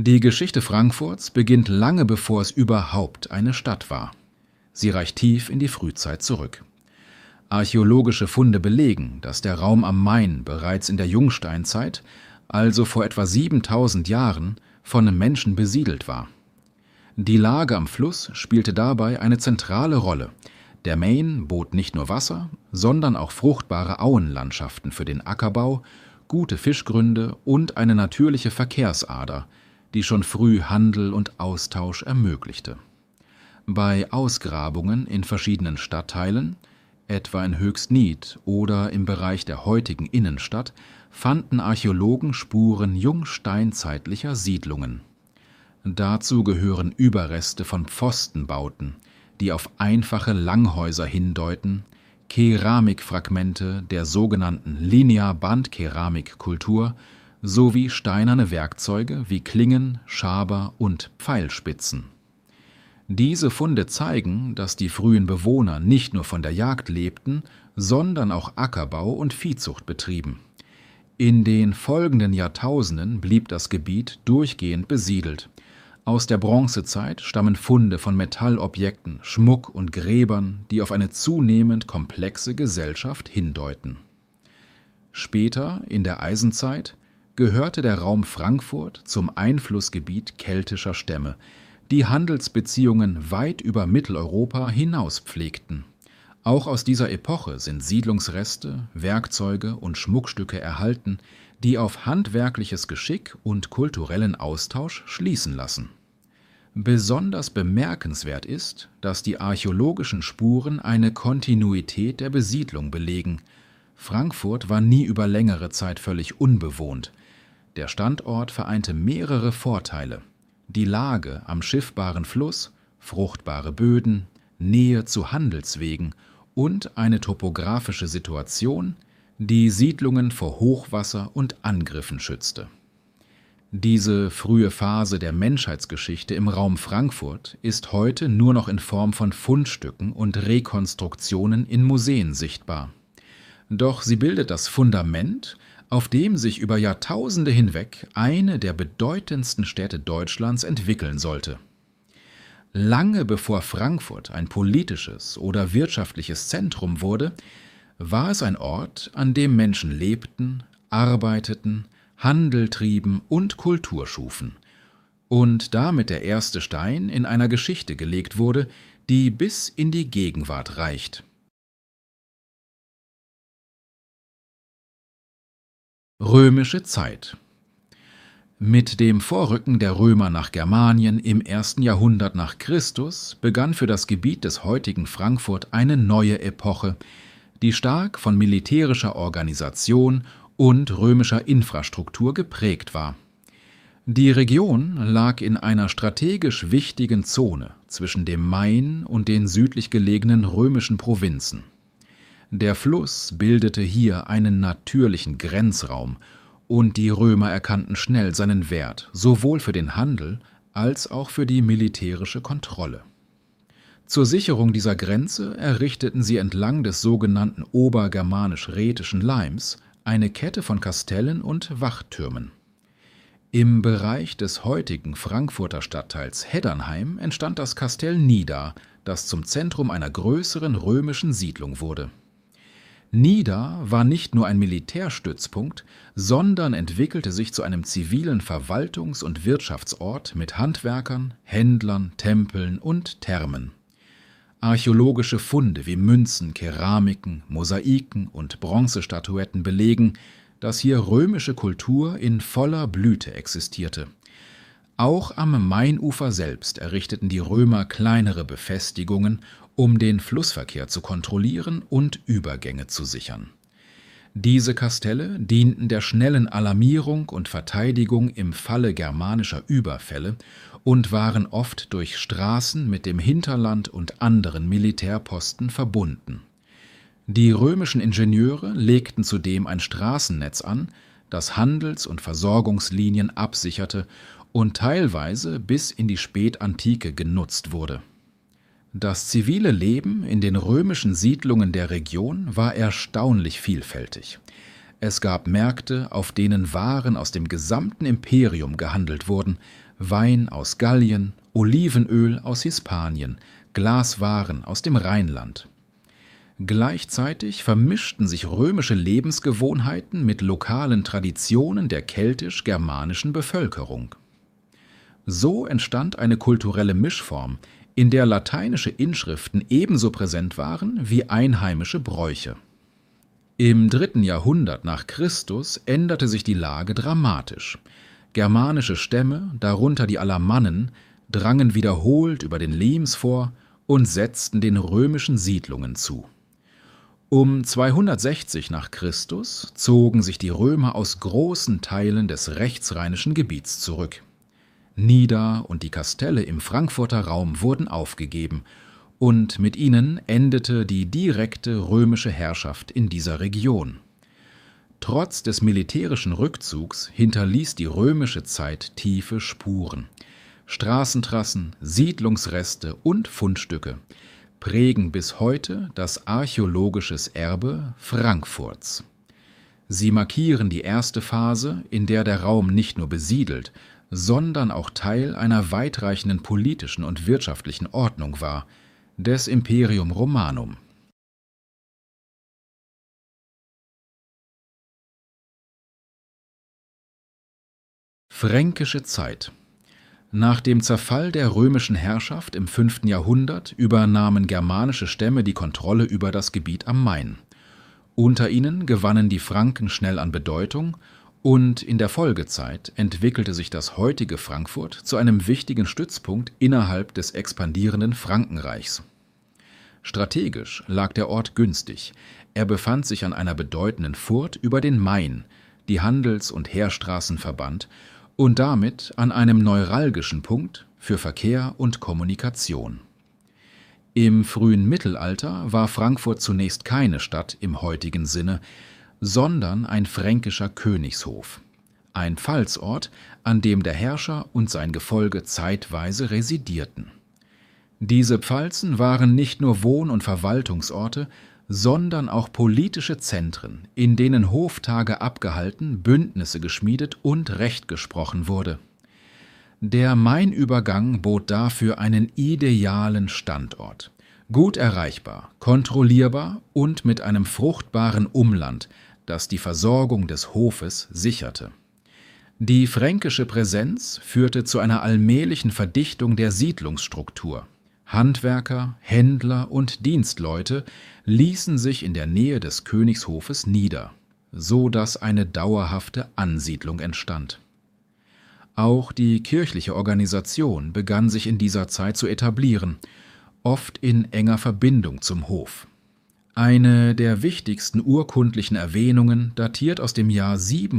Die Geschichte Frankfurts beginnt lange bevor es überhaupt eine Stadt war. Sie reicht tief in die Frühzeit zurück. Archäologische Funde belegen, dass der Raum am Main bereits in der Jungsteinzeit, also vor etwa 7000 Jahren, von Menschen besiedelt war. Die Lage am Fluss spielte dabei eine zentrale Rolle. Der Main bot nicht nur Wasser, sondern auch fruchtbare Auenlandschaften für den Ackerbau, gute Fischgründe und eine natürliche Verkehrsader, die schon früh Handel und Austausch ermöglichte. Bei Ausgrabungen in verschiedenen Stadtteilen, etwa in Höchstnied oder im Bereich der heutigen Innenstadt, fanden Archäologen Spuren jungsteinzeitlicher Siedlungen. Dazu gehören Überreste von Pfostenbauten, die auf einfache Langhäuser hindeuten, Keramikfragmente der sogenannten Linear-Bandkeramikkultur sowie steinerne Werkzeuge wie Klingen, Schaber und Pfeilspitzen. Diese Funde zeigen, dass die frühen Bewohner nicht nur von der Jagd lebten, sondern auch Ackerbau und Viehzucht betrieben. In den folgenden Jahrtausenden blieb das Gebiet durchgehend besiedelt. Aus der Bronzezeit stammen Funde von Metallobjekten, Schmuck und Gräbern, die auf eine zunehmend komplexe Gesellschaft hindeuten. Später, in der Eisenzeit, gehörte der Raum Frankfurt zum Einflussgebiet keltischer Stämme, die Handelsbeziehungen weit über Mitteleuropa hinaus pflegten. Auch aus dieser Epoche sind Siedlungsreste, Werkzeuge und Schmuckstücke erhalten, die auf handwerkliches Geschick und kulturellen Austausch schließen lassen. Besonders bemerkenswert ist, dass die archäologischen Spuren eine Kontinuität der Besiedlung belegen. Frankfurt war nie über längere Zeit völlig unbewohnt. Der Standort vereinte mehrere Vorteile: die Lage am schiffbaren Fluss, fruchtbare Böden, Nähe zu Handelswegen und eine topografische Situation, die Siedlungen vor Hochwasser und Angriffen schützte. Diese frühe Phase der Menschheitsgeschichte im Raum Frankfurt ist heute nur noch in Form von Fundstücken und Rekonstruktionen in Museen sichtbar. Doch sie bildet das Fundament, auf dem sich über Jahrtausende hinweg eine der bedeutendsten Städte Deutschlands entwickeln sollte. Lange bevor Frankfurt ein politisches oder wirtschaftliches Zentrum wurde, war es ein Ort, an dem Menschen lebten, arbeiteten, Handel trieben und Kultur schufen. Und damit der erste Stein in einer Geschichte gelegt wurde, die bis in die Gegenwart reicht. Römische Zeit. Mit dem Vorrücken der Römer nach Germanien im 1. Jahrhundert nach Christus begann für das Gebiet des heutigen Frankfurt eine neue Epoche, die stark von militärischer Organisation und römischer Infrastruktur geprägt war. Die Region lag in einer strategisch wichtigen Zone zwischen dem Main und den südlich gelegenen römischen Provinzen. Der Fluss bildete hier einen natürlichen Grenzraum, und die Römer erkannten schnell seinen Wert, sowohl für den Handel als auch für die militärische Kontrolle. Zur Sicherung dieser Grenze errichteten sie entlang des sogenannten obergermanisch-rätischen Leims eine Kette von Kastellen und Wachtürmen. Im Bereich des heutigen Frankfurter Stadtteils Heddernheim entstand das Kastell Nida, das zum Zentrum einer größeren römischen Siedlung wurde. Nida war nicht nur ein Militärstützpunkt, sondern entwickelte sich zu einem zivilen Verwaltungs- und Wirtschaftsort mit Handwerkern, Händlern, Tempeln und Thermen. Archäologische Funde wie Münzen, Keramiken, Mosaiken und Bronzestatuetten belegen, dass hier römische Kultur in voller Blüte existierte. Auch am Mainufer selbst errichteten die Römer kleinere Befestigungen, um den Flussverkehr zu kontrollieren und Übergänge zu sichern. Diese Kastelle dienten der schnellen Alarmierung und Verteidigung im Falle germanischer Überfälle und waren oft durch Straßen mit dem Hinterland und anderen Militärposten verbunden. Die römischen Ingenieure legten zudem ein Straßennetz an, das Handels- und Versorgungslinien absicherte und teilweise bis in die Spätantike genutzt wurde. Das zivile Leben in den römischen Siedlungen der Region war erstaunlich vielfältig. Es gab Märkte, auf denen Waren aus dem gesamten Imperium gehandelt wurden, Wein aus Gallien, Olivenöl aus Hispanien, Glaswaren aus dem Rheinland. Gleichzeitig vermischten sich römische Lebensgewohnheiten mit lokalen Traditionen der keltisch-germanischen Bevölkerung. So entstand eine kulturelle Mischform, in der lateinische Inschriften ebenso präsent waren wie einheimische Bräuche. Im 3. Jahrhundert nach Christus änderte sich die Lage dramatisch. Germanische Stämme, darunter die Alamannen, drangen wiederholt über den Limes vor und setzten den römischen Siedlungen zu. Um 260 nach Christus zogen sich die Römer aus großen Teilen des rechtsrheinischen Gebiets zurück. Nida und die Kastelle im Frankfurter Raum wurden aufgegeben, und mit ihnen endete die direkte römische Herrschaft in dieser Region. Trotz des militärischen Rückzugs hinterließ die römische Zeit tiefe Spuren. Straßentrassen, Siedlungsreste und Fundstücke prägen bis heute das archäologische Erbe Frankfurts. Sie markieren die erste Phase, in der der Raum nicht nur besiedelt, sondern auch Teil einer weitreichenden politischen und wirtschaftlichen Ordnung war, des Imperium Romanum. Fränkische Zeit. Nach dem Zerfall der römischen Herrschaft im 5. Jahrhundert übernahmen germanische Stämme die Kontrolle über das Gebiet am Main. Unter ihnen gewannen die Franken schnell an Bedeutung, und in der Folgezeit entwickelte sich das heutige Frankfurt zu einem wichtigen Stützpunkt innerhalb des expandierenden Frankenreichs. Strategisch lag der Ort günstig. Er befand sich an einer bedeutenden Furt über den Main, die Handels- und Heerstraßen verband, und damit an einem neuralgischen Punkt für Verkehr und Kommunikation. Im frühen Mittelalter war Frankfurt zunächst keine Stadt im heutigen Sinne, sondern ein fränkischer Königshof, ein Pfalzort, an dem der Herrscher und sein Gefolge zeitweise residierten. Diese Pfalzen waren nicht nur Wohn- und Verwaltungsorte, sondern auch politische Zentren, in denen Hoftage abgehalten, Bündnisse geschmiedet und Recht gesprochen wurde. Der Mainübergang bot dafür einen idealen Standort, gut erreichbar, kontrollierbar und mit einem fruchtbaren Umland, das die Versorgung des Hofes sicherte. Die fränkische Präsenz führte zu einer allmählichen Verdichtung der Siedlungsstruktur. Handwerker, Händler und Dienstleute ließen sich in der Nähe des Königshofes nieder, so dass eine dauerhafte Ansiedlung entstand. Auch die kirchliche Organisation begann sich in dieser Zeit zu etablieren, oft in enger Verbindung zum Hof. Eine der wichtigsten urkundlichen Erwähnungen datiert aus dem Jahr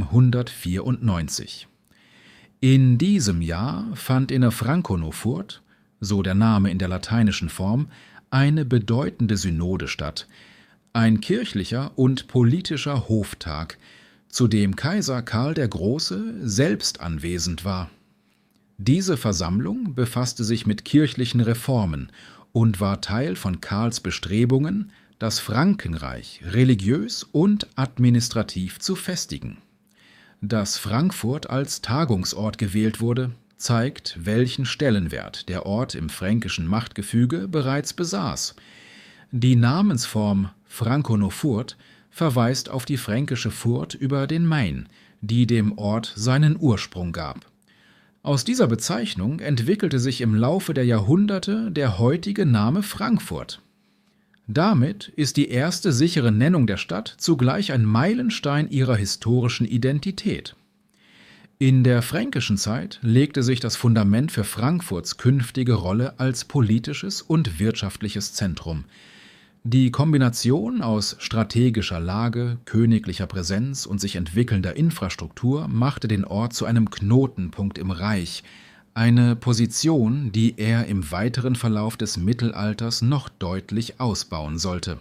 794. In diesem Jahr fand in der Frankonofurt, so der Name in der lateinischen Form, eine bedeutende Synode statt, ein kirchlicher und politischer Hoftag, zu dem Kaiser Karl der Große selbst anwesend war. Diese Versammlung befasste sich mit kirchlichen Reformen und war Teil von Karls Bestrebungen, das Frankenreich religiös und administrativ zu festigen. Dass Frankfurt als Tagungsort gewählt wurde, zeigt, welchen Stellenwert der Ort im fränkischen Machtgefüge bereits besaß. Die Namensform Frankonofurt verweist auf die fränkische Furt über den Main, die dem Ort seinen Ursprung gab. Aus dieser Bezeichnung entwickelte sich im Laufe der Jahrhunderte der heutige Name Frankfurt. Damit ist die erste sichere Nennung der Stadt zugleich ein Meilenstein ihrer historischen Identität. In der fränkischen Zeit legte sich das Fundament für Frankfurts künftige Rolle als politisches und wirtschaftliches Zentrum. Die Kombination aus strategischer Lage, königlicher Präsenz und sich entwickelnder Infrastruktur machte den Ort zu einem Knotenpunkt im Reich, eine Position, die er im weiteren Verlauf des Mittelalters noch deutlich ausbauen sollte.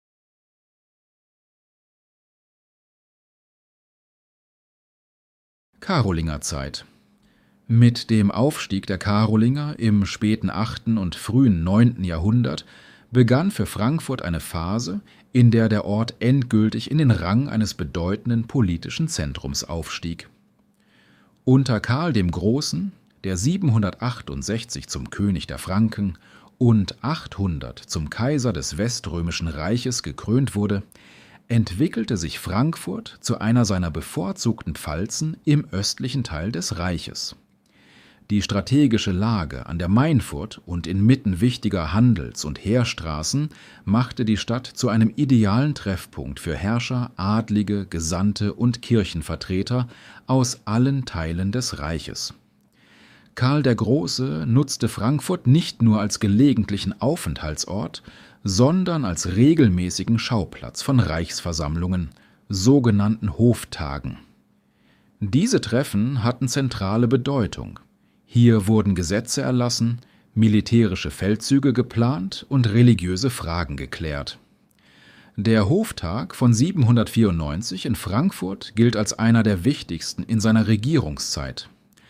Karolingerzeit. Mit dem Aufstieg der Karolinger im späten 8. und frühen 9. Jahrhundert begann für Frankfurt eine Phase, in der der Ort endgültig in den Rang eines bedeutenden politischen Zentrums aufstieg. Unter Karl dem Großen, der 768 zum König der Franken und 800 zum Kaiser des Weströmischen Reiches gekrönt wurde, entwickelte sich Frankfurt zu einer seiner bevorzugten Pfalzen im östlichen Teil des Reiches. Die strategische Lage an der Mainfurt und inmitten wichtiger Handels- und Heerstraßen machte die Stadt zu einem idealen Treffpunkt für Herrscher, Adlige, Gesandte und Kirchenvertreter aus allen Teilen des Reiches. Karl der Große nutzte Frankfurt nicht nur als gelegentlichen Aufenthaltsort, sondern als regelmäßigen Schauplatz von Reichsversammlungen, sogenannten Hoftagen. Diese Treffen hatten zentrale Bedeutung. Hier wurden Gesetze erlassen, militärische Feldzüge geplant und religiöse Fragen geklärt. Der Hoftag von 794 in Frankfurt gilt als einer der wichtigsten in seiner Regierungszeit.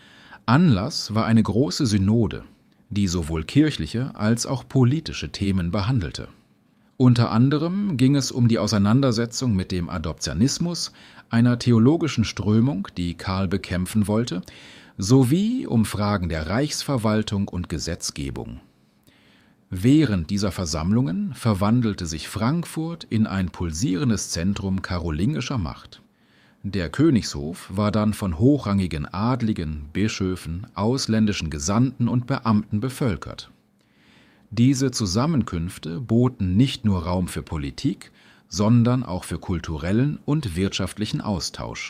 Anlass war eine große Synode, die sowohl kirchliche als auch politische Themen behandelte. Unter anderem ging es um die Auseinandersetzung mit dem Adoptionismus, einer theologischen Strömung, die Karl bekämpfen wollte, sowie um Fragen der Reichsverwaltung und Gesetzgebung. Während dieser Versammlungen verwandelte sich Frankfurt in ein pulsierendes Zentrum karolingischer Macht. Der Königshof war dann von hochrangigen Adligen, Bischöfen, ausländischen Gesandten und Beamten bevölkert. Diese Zusammenkünfte boten nicht nur Raum für Politik, sondern auch für kulturellen und wirtschaftlichen Austausch.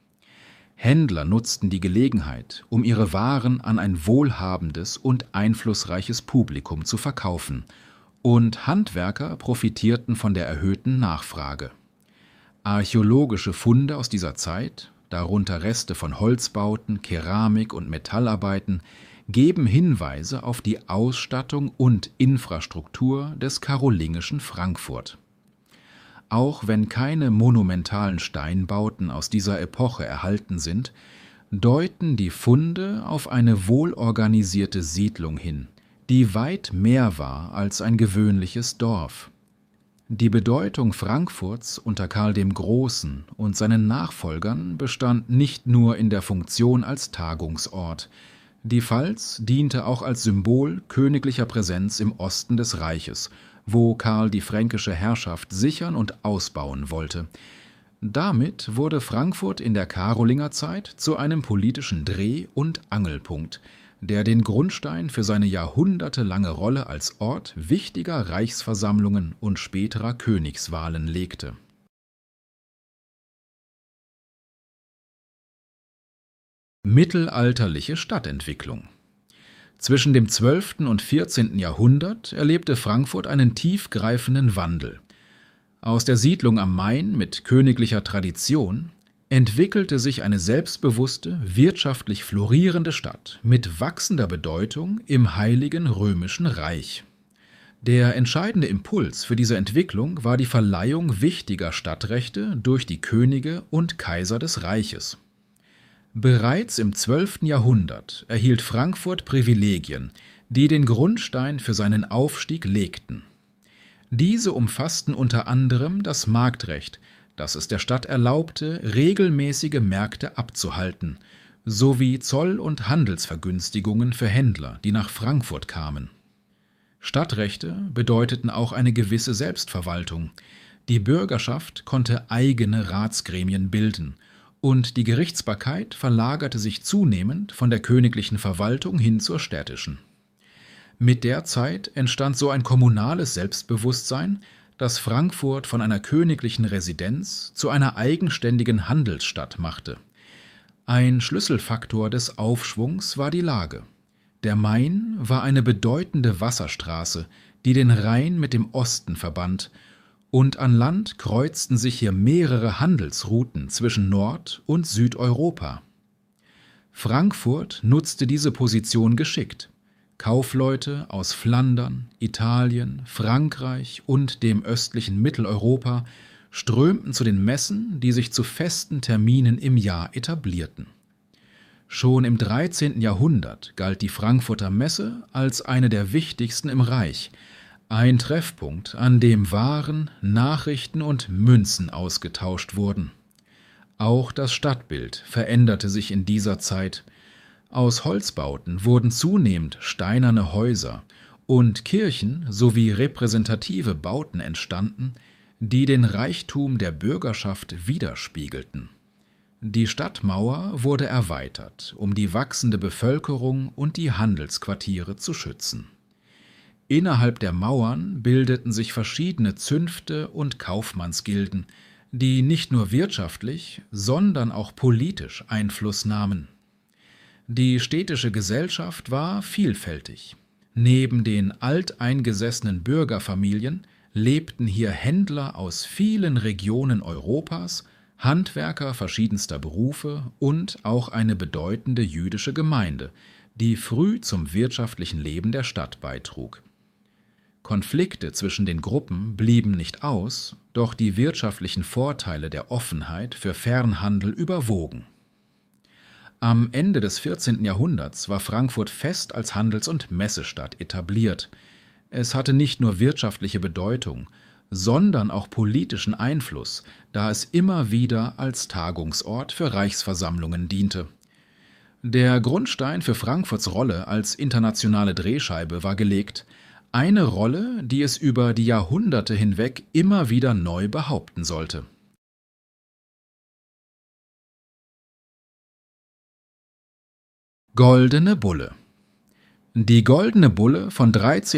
Händler nutzten die Gelegenheit, um ihre Waren an ein wohlhabendes und einflussreiches Publikum zu verkaufen, und Handwerker profitierten von der erhöhten Nachfrage. Archäologische Funde aus dieser Zeit, darunter Reste von Holzbauten, Keramik und Metallarbeiten, geben Hinweise auf die Ausstattung und Infrastruktur des karolingischen Frankfurt. Auch wenn keine monumentalen Steinbauten aus dieser Epoche erhalten sind, deuten die Funde auf eine wohlorganisierte Siedlung hin, die weit mehr war als ein gewöhnliches Dorf. Die Bedeutung Frankfurts unter Karl dem Großen und seinen Nachfolgern bestand nicht nur in der Funktion als Tagungsort. Die Pfalz diente auch als Symbol königlicher Präsenz im Osten des Reiches, wo Karl die fränkische Herrschaft sichern und ausbauen wollte. Damit wurde Frankfurt in der Karolingerzeit zu einem politischen Dreh- und Angelpunkt, der den Grundstein für seine jahrhundertelange Rolle als Ort wichtiger Reichsversammlungen und späterer Königswahlen legte. Mittelalterliche Stadtentwicklung. Zwischen dem 12. und 14. Jahrhundert erlebte Frankfurt einen tiefgreifenden Wandel. Aus der Siedlung am Main mit königlicher Tradition entwickelte sich eine selbstbewusste, wirtschaftlich florierende Stadt mit wachsender Bedeutung im Heiligen Römischen Reich. Der entscheidende Impuls für diese Entwicklung war die Verleihung wichtiger Stadtrechte durch die Könige und Kaiser des Reiches. Bereits im 12. Jahrhundert erhielt Frankfurt Privilegien, die den Grundstein für seinen Aufstieg legten. Diese umfassten unter anderem das Marktrecht, das es der Stadt erlaubte, regelmäßige Märkte abzuhalten, sowie Zoll- und Handelsvergünstigungen für Händler, die nach Frankfurt kamen. Stadtrechte bedeuteten auch eine gewisse Selbstverwaltung. Die Bürgerschaft konnte eigene Ratsgremien bilden, und die Gerichtsbarkeit verlagerte sich zunehmend von der königlichen Verwaltung hin zur städtischen. Mit der Zeit entstand so ein kommunales Selbstbewusstsein, das Frankfurt von einer königlichen Residenz zu einer eigenständigen Handelsstadt machte. Ein Schlüsselfaktor des Aufschwungs war die Lage. Der Main war eine bedeutende Wasserstraße, die den Rhein mit dem Osten verband, und an Land kreuzten sich hier mehrere Handelsrouten zwischen Nord- und Südeuropa. Frankfurt nutzte diese Position geschickt. Kaufleute aus Flandern, Italien, Frankreich und dem östlichen Mitteleuropa strömten zu den Messen, die sich zu festen Terminen im Jahr etablierten. Schon im 13. Jahrhundert galt die Frankfurter Messe als eine der wichtigsten im Reich, ein Treffpunkt, an dem Waren, Nachrichten und Münzen ausgetauscht wurden. Auch das Stadtbild veränderte sich in dieser Zeit. Aus Holzbauten wurden zunehmend steinerne Häuser und Kirchen sowie repräsentative Bauten entstanden, die den Reichtum der Bürgerschaft widerspiegelten. Die Stadtmauer wurde erweitert, um die wachsende Bevölkerung und die Handelsquartiere zu schützen. Innerhalb der Mauern bildeten sich verschiedene Zünfte und Kaufmannsgilden, die nicht nur wirtschaftlich, sondern auch politisch Einfluss nahmen. Die städtische Gesellschaft war vielfältig. Neben den alteingesessenen Bürgerfamilien lebten hier Händler aus vielen Regionen Europas, Handwerker verschiedenster Berufe und auch eine bedeutende jüdische Gemeinde, die früh zum wirtschaftlichen Leben der Stadt beitrug. Konflikte zwischen den Gruppen blieben nicht aus, doch die wirtschaftlichen Vorteile der Offenheit für Fernhandel überwogen. Am Ende des 14. Jahrhunderts war Frankfurt fest als Handels- und Messestadt etabliert. Es hatte nicht nur wirtschaftliche Bedeutung, sondern auch politischen Einfluss, da es immer wieder als Tagungsort für Reichsversammlungen diente. Der Grundstein für Frankfurts Rolle als internationale Drehscheibe war gelegt, eine Rolle, die es über die Jahrhunderte hinweg immer wieder neu behaupten sollte. Goldene Bulle. Die Goldene Bulle von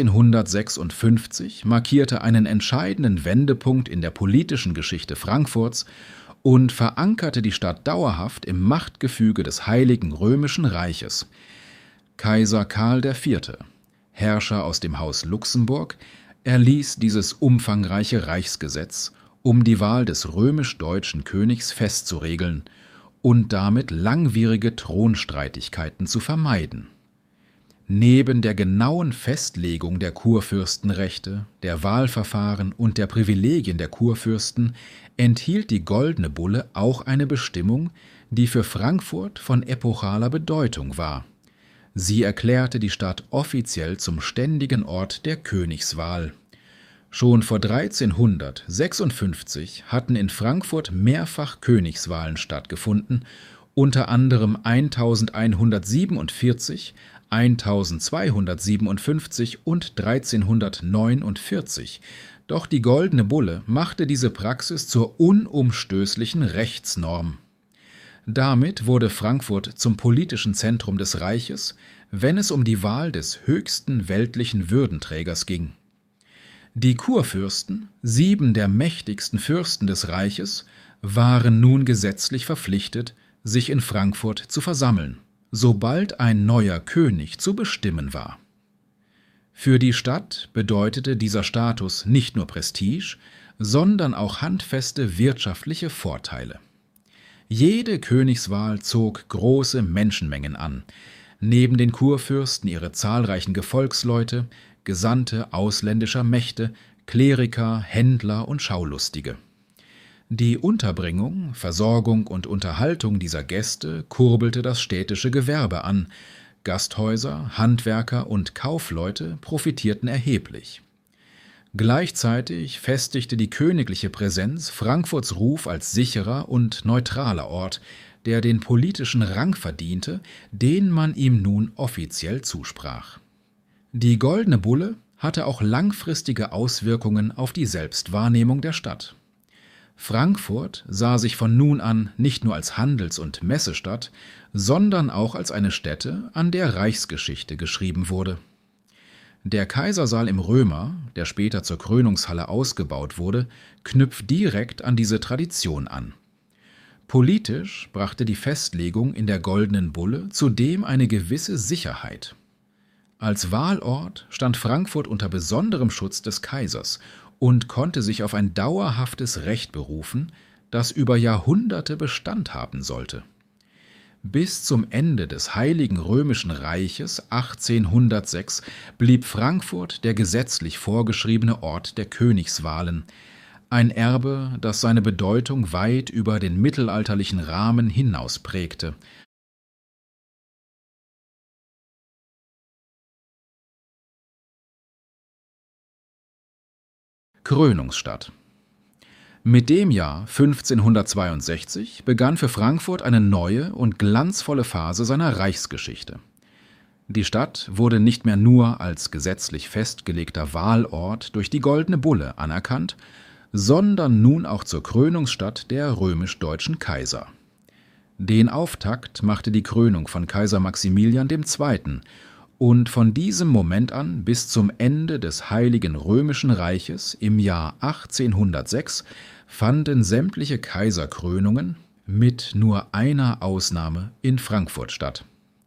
1356 markierte einen entscheidenden Wendepunkt in der politischen Geschichte Frankfurts und verankerte die Stadt dauerhaft im Machtgefüge des Heiligen Römischen Reiches. Kaiser Karl IV., Herrscher aus dem Haus Luxemburg, erließ dieses umfangreiche Reichsgesetz, um die Wahl des römisch-deutschen Königs festzuregeln und damit langwierige Thronstreitigkeiten zu vermeiden. Neben der genauen Festlegung der Kurfürstenrechte, der Wahlverfahren und der Privilegien der Kurfürsten enthielt die Goldene Bulle auch eine Bestimmung, die für Frankfurt von epochaler Bedeutung war. Sie erklärte die Stadt offiziell zum ständigen Ort der Königswahl. Schon vor 1356 hatten in Frankfurt mehrfach Königswahlen stattgefunden, unter anderem 1147, 1257 und 1349, doch die Goldene Bulle machte diese Praxis zur unumstößlichen Rechtsnorm. Damit wurde Frankfurt zum politischen Zentrum des Reiches, wenn es um die Wahl des höchsten weltlichen Würdenträgers ging. Die Kurfürsten, 7 der mächtigsten Fürsten des Reiches, waren nun gesetzlich verpflichtet, sich in Frankfurt zu versammeln, sobald ein neuer König zu bestimmen war. Für die Stadt bedeutete dieser Status nicht nur Prestige, sondern auch handfeste wirtschaftliche Vorteile. Jede Königswahl zog große Menschenmengen an, neben den Kurfürsten ihre zahlreichen Gefolgsleute, Gesandte ausländischer Mächte, Kleriker, Händler und Schaulustige. Die Unterbringung, Versorgung und Unterhaltung dieser Gäste kurbelte das städtische Gewerbe an. Gasthäuser, Handwerker und Kaufleute profitierten erheblich. Gleichzeitig festigte die königliche Präsenz Frankfurts Ruf als sicherer und neutraler Ort, der den politischen Rang verdiente, den man ihm nun offiziell zusprach. Die Goldene Bulle hatte auch langfristige Auswirkungen auf die Selbstwahrnehmung der Stadt. Frankfurt sah sich von nun an nicht nur als Handels- und Messestadt, sondern auch als eine Stätte, an der Reichsgeschichte geschrieben wurde. Der Kaisersaal im Römer, der später zur Krönungshalle ausgebaut wurde, knüpft direkt an diese Tradition an. Politisch brachte die Festlegung in der Goldenen Bulle zudem eine gewisse Sicherheit. Als Wahlort stand Frankfurt unter besonderem Schutz des Kaisers und konnte sich auf ein dauerhaftes Recht berufen, das über Jahrhunderte Bestand haben sollte. Bis zum Ende des Heiligen Römischen Reiches 1806 blieb Frankfurt der gesetzlich vorgeschriebene Ort der Königswahlen, ein Erbe, das seine Bedeutung weit über den mittelalterlichen Rahmen hinaus prägte. Krönungsstadt. Mit dem Jahr 1562 begann für Frankfurt eine neue und glanzvolle Phase seiner Reichsgeschichte. Die Stadt wurde nicht mehr nur als gesetzlich festgelegter Wahlort durch die Goldene Bulle anerkannt, sondern nun auch zur Krönungsstadt der römisch-deutschen Kaiser. Den Auftakt machte die Krönung von Kaiser Maximilian II. Und von diesem Moment an bis zum Ende des Heiligen Römischen Reiches im Jahr 1806 fanden sämtliche Kaiserkrönungen, mit nur einer Ausnahme, in Frankfurt statt.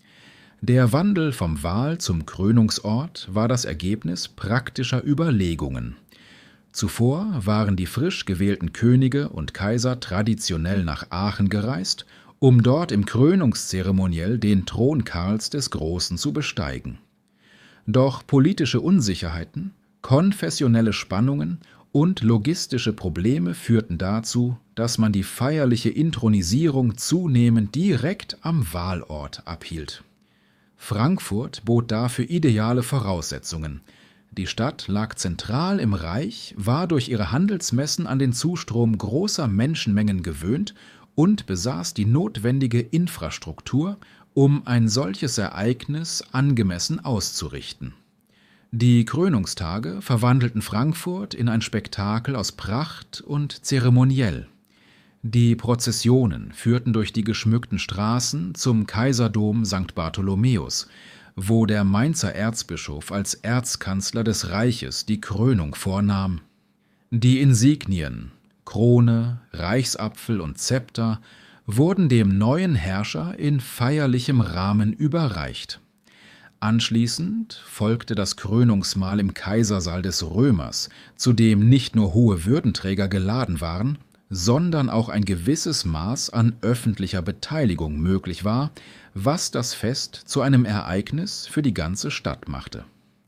Der Wandel vom Wahl- zum Krönungsort war das Ergebnis praktischer Überlegungen. Zuvor waren die frisch gewählten Könige und Kaiser traditionell nach Aachen gereist, um dort im Krönungszeremoniell den Thron Karls des Großen zu besteigen. Doch politische Unsicherheiten, konfessionelle Spannungen und logistische Probleme führten dazu, dass man die feierliche Inthronisierung zunehmend direkt am Wahlort abhielt. Frankfurt bot dafür ideale Voraussetzungen. Die Stadt lag zentral im Reich, war durch ihre Handelsmessen an den Zustrom großer Menschenmengen gewöhnt und besaß die notwendige Infrastruktur, um ein solches Ereignis angemessen auszurichten. Die Krönungstage verwandelten Frankfurt in ein Spektakel aus Pracht und Zeremoniell. Die Prozessionen führten durch die geschmückten Straßen zum Kaiserdom St. Bartholomäus, wo der Mainzer Erzbischof als Erzkanzler des Reiches die Krönung vornahm. Die Insignien, Krone, Reichsapfel und Zepter wurden dem neuen Herrscher in feierlichem Rahmen überreicht. Anschließend folgte das Krönungsmahl im Kaisersaal des Römers, zu dem nicht nur hohe Würdenträger geladen waren, sondern auch ein gewisses Maß an öffentlicher Beteiligung möglich war, was das Fest zu einem Ereignis für die ganze Stadt machte.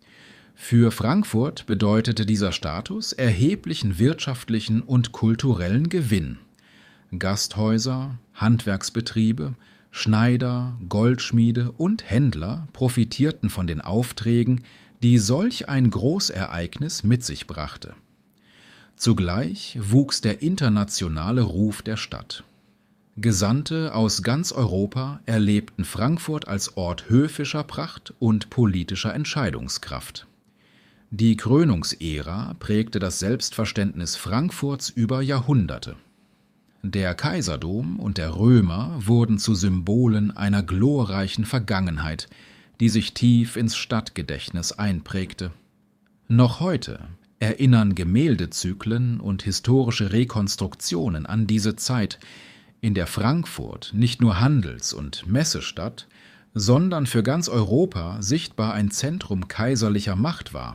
Für Frankfurt bedeutete dieser Status erheblichen wirtschaftlichen und kulturellen Gewinn. Gasthäuser, Handwerksbetriebe, Schneider, Goldschmiede und Händler profitierten von den Aufträgen, die solch ein Großereignis mit sich brachte. Zugleich wuchs der internationale Ruf der Stadt. Gesandte aus ganz Europa erlebten Frankfurt als Ort höfischer Pracht und politischer Entscheidungskraft. Die Krönungsära prägte das Selbstverständnis Frankfurts über Jahrhunderte. Der Kaiserdom und der Römer wurden zu Symbolen einer glorreichen Vergangenheit, die sich tief ins Stadtgedächtnis einprägte. Noch heute erinnern Gemäldezyklen und historische Rekonstruktionen an diese Zeit, in der Frankfurt nicht nur Handels- und Messestadt, sondern für ganz Europa sichtbar ein Zentrum kaiserlicher Macht war.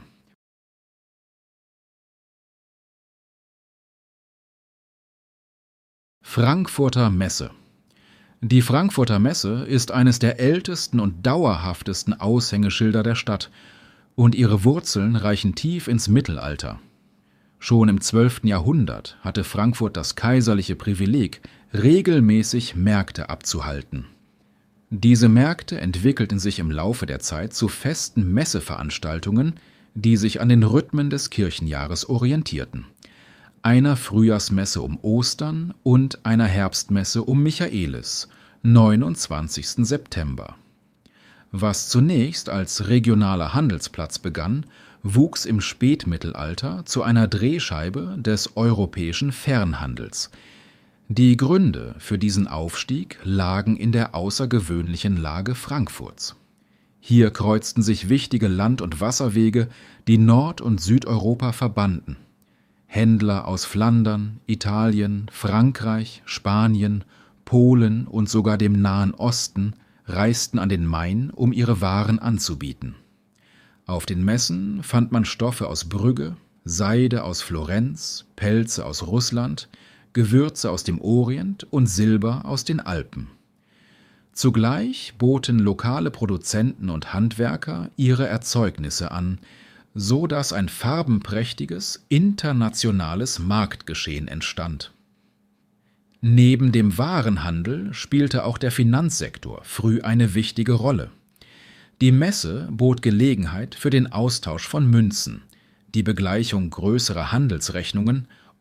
Frankfurter Messe. Die Frankfurter Messe ist eines der ältesten und dauerhaftesten Aushängeschilder der Stadt, und ihre Wurzeln reichen tief ins Mittelalter. Schon im 12. Jahrhundert hatte Frankfurt das kaiserliche Privileg, regelmäßig Märkte abzuhalten. Diese Märkte entwickelten sich im Laufe der Zeit zu festen Messeveranstaltungen, die sich an den Rhythmen des Kirchenjahres orientierten. Einer Frühjahrsmesse um Ostern und einer Herbstmesse um Michaelis, 29. September. Was zunächst als regionaler Handelsplatz begann, wuchs im Spätmittelalter zu einer Drehscheibe des europäischen Fernhandels. Die Gründe für diesen Aufstieg lagen in der außergewöhnlichen Lage Frankfurts. Hier kreuzten sich wichtige Land- und Wasserwege, die Nord- und Südeuropa verbanden. Händler aus Flandern, Italien, Frankreich, Spanien, Polen und sogar dem Nahen Osten reisten an den Main, um ihre Waren anzubieten. Auf den Messen fand man Stoffe aus Brügge, Seide aus Florenz, Pelze aus Russland, Gewürze aus dem Orient und Silber aus den Alpen. Zugleich boten lokale Produzenten und Handwerker ihre Erzeugnisse an, so dass ein farbenprächtiges, internationales Marktgeschehen entstand. Neben dem Warenhandel spielte auch der Finanzsektor früh eine wichtige Rolle. Die Messe bot Gelegenheit für den Austausch von Münzen, die Begleichung größerer Handelsrechnungen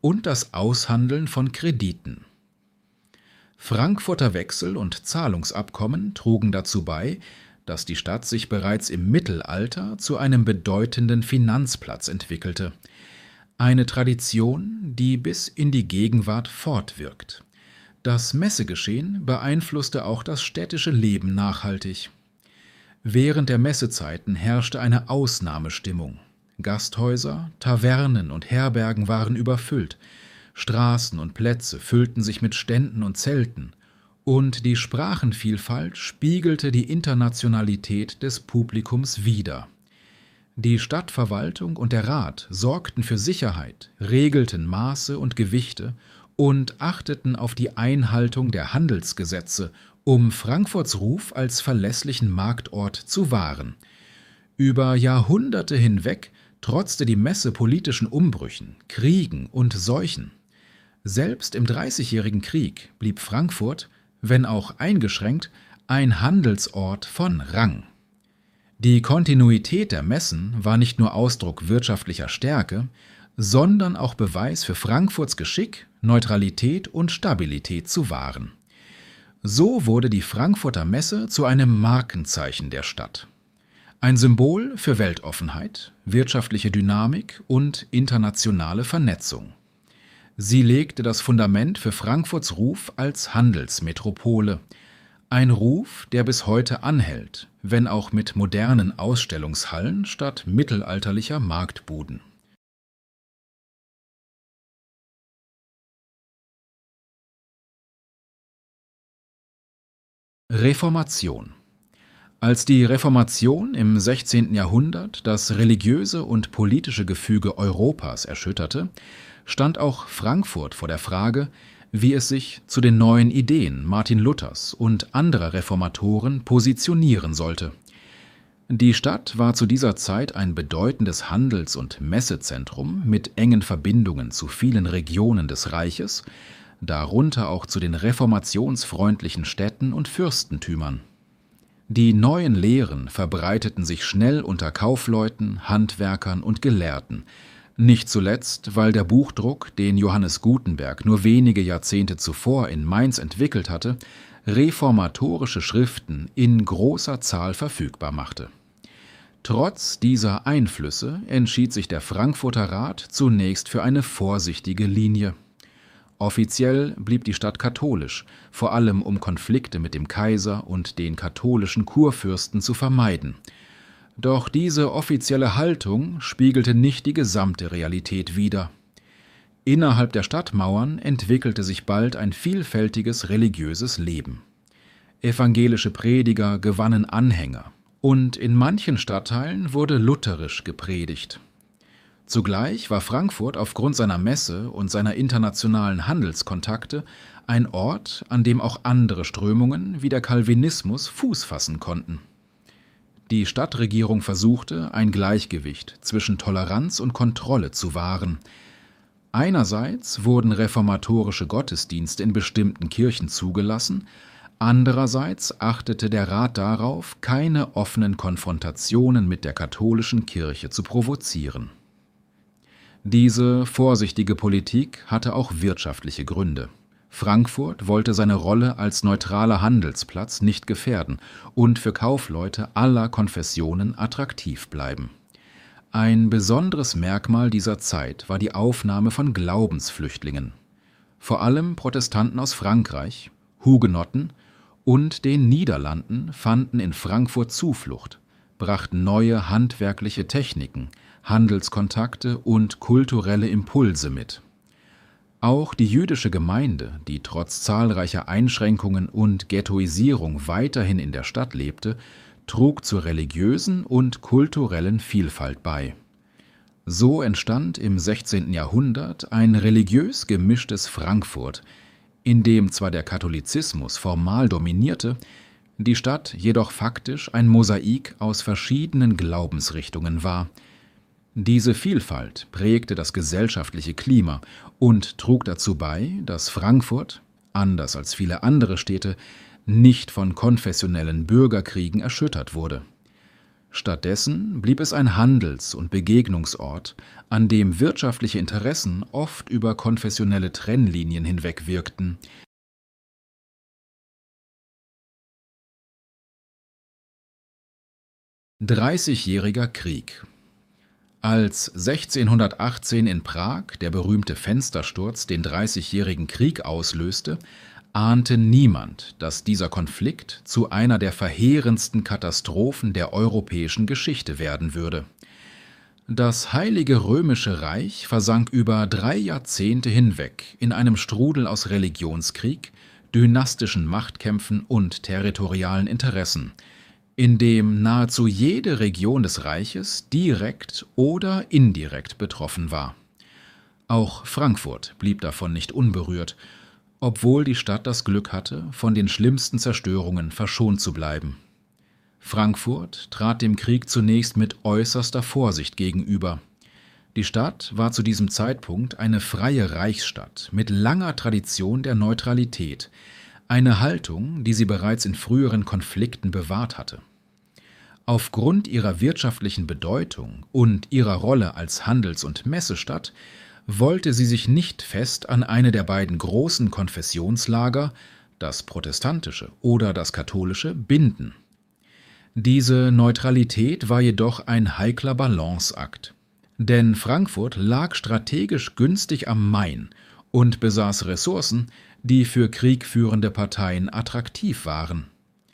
und das Aushandeln von Krediten. Frankfurter Wechsel- und Zahlungsabkommen trugen dazu bei, dass die Stadt sich bereits im Mittelalter zu einem bedeutenden Finanzplatz entwickelte. Eine Tradition, die bis in die Gegenwart fortwirkt. Das Messegeschehen beeinflusste auch das städtische Leben nachhaltig. Während der Messezeiten herrschte eine Ausnahmestimmung. Gasthäuser, Tavernen und Herbergen waren überfüllt, Straßen und Plätze füllten sich mit Ständen und Zelten, und die Sprachenvielfalt spiegelte die Internationalität des Publikums wider. Die Stadtverwaltung und der Rat sorgten für Sicherheit, regelten Maße und Gewichte und achteten auf die Einhaltung der Handelsgesetze, um Frankfurts Ruf als verlässlichen Marktort zu wahren. Über Jahrhunderte hinweg trotzte die Messe politischen Umbrüchen, Kriegen und Seuchen. Selbst im Dreißigjährigen Krieg blieb Frankfurt, wenn auch eingeschränkt, ein Handelsort von Rang. Die Kontinuität der Messen war nicht nur Ausdruck wirtschaftlicher Stärke, sondern auch Beweis für Frankfurts Geschick, Neutralität und Stabilität zu wahren. So wurde die Frankfurter Messe zu einem Markenzeichen der Stadt. Ein Symbol für Weltoffenheit, wirtschaftliche Dynamik und internationale Vernetzung. Sie legte das Fundament für Frankfurts Ruf als Handelsmetropole. Ein Ruf, der bis heute anhält, wenn auch mit modernen Ausstellungshallen statt mittelalterlicher Marktbuden. Reformation. Als die Reformation im 16. Jahrhundert das religiöse und politische Gefüge Europas erschütterte, stand auch Frankfurt vor der Frage, wie es sich zu den neuen Ideen Martin Luthers und anderer Reformatoren positionieren sollte. Die Stadt war zu dieser Zeit ein bedeutendes Handels- und Messezentrum mit engen Verbindungen zu vielen Regionen des Reiches, darunter auch zu den reformationsfreundlichen Städten und Fürstentümern. Die neuen Lehren verbreiteten sich schnell unter Kaufleuten, Handwerkern und Gelehrten, nicht zuletzt, weil der Buchdruck, den Johannes Gutenberg nur wenige Jahrzehnte zuvor in Mainz entwickelt hatte, reformatorische Schriften in großer Zahl verfügbar machte. Trotz dieser Einflüsse entschied sich der Frankfurter Rat zunächst für eine vorsichtige Linie. Offiziell blieb die Stadt katholisch, vor allem um Konflikte mit dem Kaiser und den katholischen Kurfürsten zu vermeiden. Doch diese offizielle Haltung spiegelte nicht die gesamte Realität wider. Innerhalb der Stadtmauern entwickelte sich bald ein vielfältiges religiöses Leben. Evangelische Prediger gewannen Anhänger und in manchen Stadtteilen wurde lutherisch gepredigt. Zugleich war Frankfurt aufgrund seiner Messe und seiner internationalen Handelskontakte ein Ort, an dem auch andere Strömungen wie der Calvinismus Fuß fassen konnten. Die Stadtregierung versuchte, ein Gleichgewicht zwischen Toleranz und Kontrolle zu wahren. Einerseits wurden reformatorische Gottesdienste in bestimmten Kirchen zugelassen, andererseits achtete der Rat darauf, keine offenen Konfrontationen mit der katholischen Kirche zu provozieren. Diese vorsichtige Politik hatte auch wirtschaftliche Gründe. Frankfurt wollte seine Rolle als neutraler Handelsplatz nicht gefährden und für Kaufleute aller Konfessionen attraktiv bleiben. Ein besonderes Merkmal dieser Zeit war die Aufnahme von Glaubensflüchtlingen. Vor allem Protestanten aus Frankreich, Hugenotten und den Niederlanden fanden in Frankfurt Zuflucht, brachten neue handwerkliche Techniken, Handelskontakte und kulturelle Impulse mit. Auch die jüdische Gemeinde, die trotz zahlreicher Einschränkungen und Ghettoisierung weiterhin in der Stadt lebte, trug zur religiösen und kulturellen Vielfalt bei. So entstand im 16. Jahrhundert ein religiös gemischtes Frankfurt, in dem zwar der Katholizismus formal dominierte, die Stadt jedoch faktisch ein Mosaik aus verschiedenen Glaubensrichtungen war. Diese Vielfalt prägte das gesellschaftliche Klima und trug dazu bei, dass Frankfurt, anders als viele andere Städte, nicht von konfessionellen Bürgerkriegen erschüttert wurde. Stattdessen blieb es ein Handels- und Begegnungsort, an dem wirtschaftliche Interessen oft über konfessionelle Trennlinien hinweg wirkten. Dreißigjähriger Krieg. Als 1618 in Prag der berühmte Fenstersturz den Dreißigjährigen Krieg auslöste, ahnte niemand, dass dieser Konflikt zu einer der verheerendsten Katastrophen der europäischen Geschichte werden würde. Das Heilige Römische Reich versank über 3 Jahrzehnte hinweg in einem Strudel aus Religionskrieg, dynastischen Machtkämpfen und territorialen Interessen, in dem nahezu jede Region des Reiches direkt oder indirekt betroffen war. Auch Frankfurt blieb davon nicht unberührt, obwohl die Stadt das Glück hatte, von den schlimmsten Zerstörungen verschont zu bleiben. Frankfurt trat dem Krieg zunächst mit äußerster Vorsicht gegenüber. Die Stadt war zu diesem Zeitpunkt eine freie Reichsstadt mit langer Tradition der Neutralität, eine Haltung, die sie bereits in früheren Konflikten bewahrt hatte. Aufgrund ihrer wirtschaftlichen Bedeutung und ihrer Rolle als Handels- und Messestadt wollte sie sich nicht fest an eine der beiden großen Konfessionslager, das protestantische oder das katholische, binden. Diese Neutralität war jedoch ein heikler Balanceakt, denn Frankfurt lag strategisch günstig am Main und besaß Ressourcen, die für kriegführende Parteien attraktiv waren.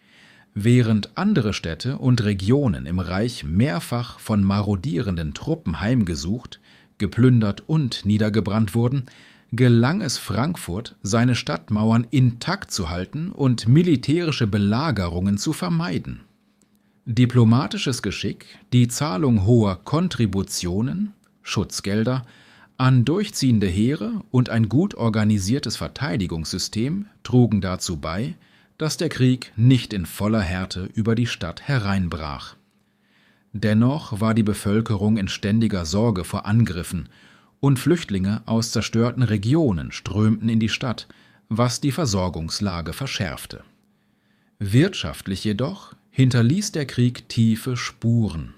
Während andere Städte und Regionen im Reich mehrfach von marodierenden Truppen heimgesucht, geplündert und niedergebrannt wurden, gelang es Frankfurt, seine Stadtmauern intakt zu halten und militärische Belagerungen zu vermeiden. Diplomatisches Geschick, die Zahlung hoher Kontributionen, Schutzgelder, an durchziehende Heere und ein gut organisiertes Verteidigungssystem trugen dazu bei, dass der Krieg nicht in voller Härte über die Stadt hereinbrach. Dennoch war die Bevölkerung in ständiger Sorge vor Angriffen und Flüchtlinge aus zerstörten Regionen strömten in die Stadt, was die Versorgungslage verschärfte. Wirtschaftlich jedoch hinterließ der Krieg tiefe Spuren.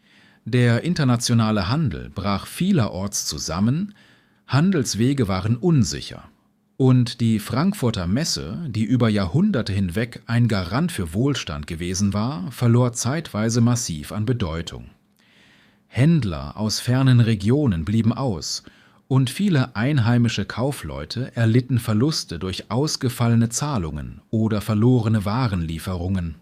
Der internationale Handel brach vielerorts zusammen, Handelswege waren unsicher und die Frankfurter Messe, die über Jahrhunderte hinweg ein Garant für Wohlstand gewesen war, verlor zeitweise massiv an Bedeutung. Händler aus fernen Regionen blieben aus und viele einheimische Kaufleute erlitten Verluste durch ausgefallene Zahlungen oder verlorene Warenlieferungen.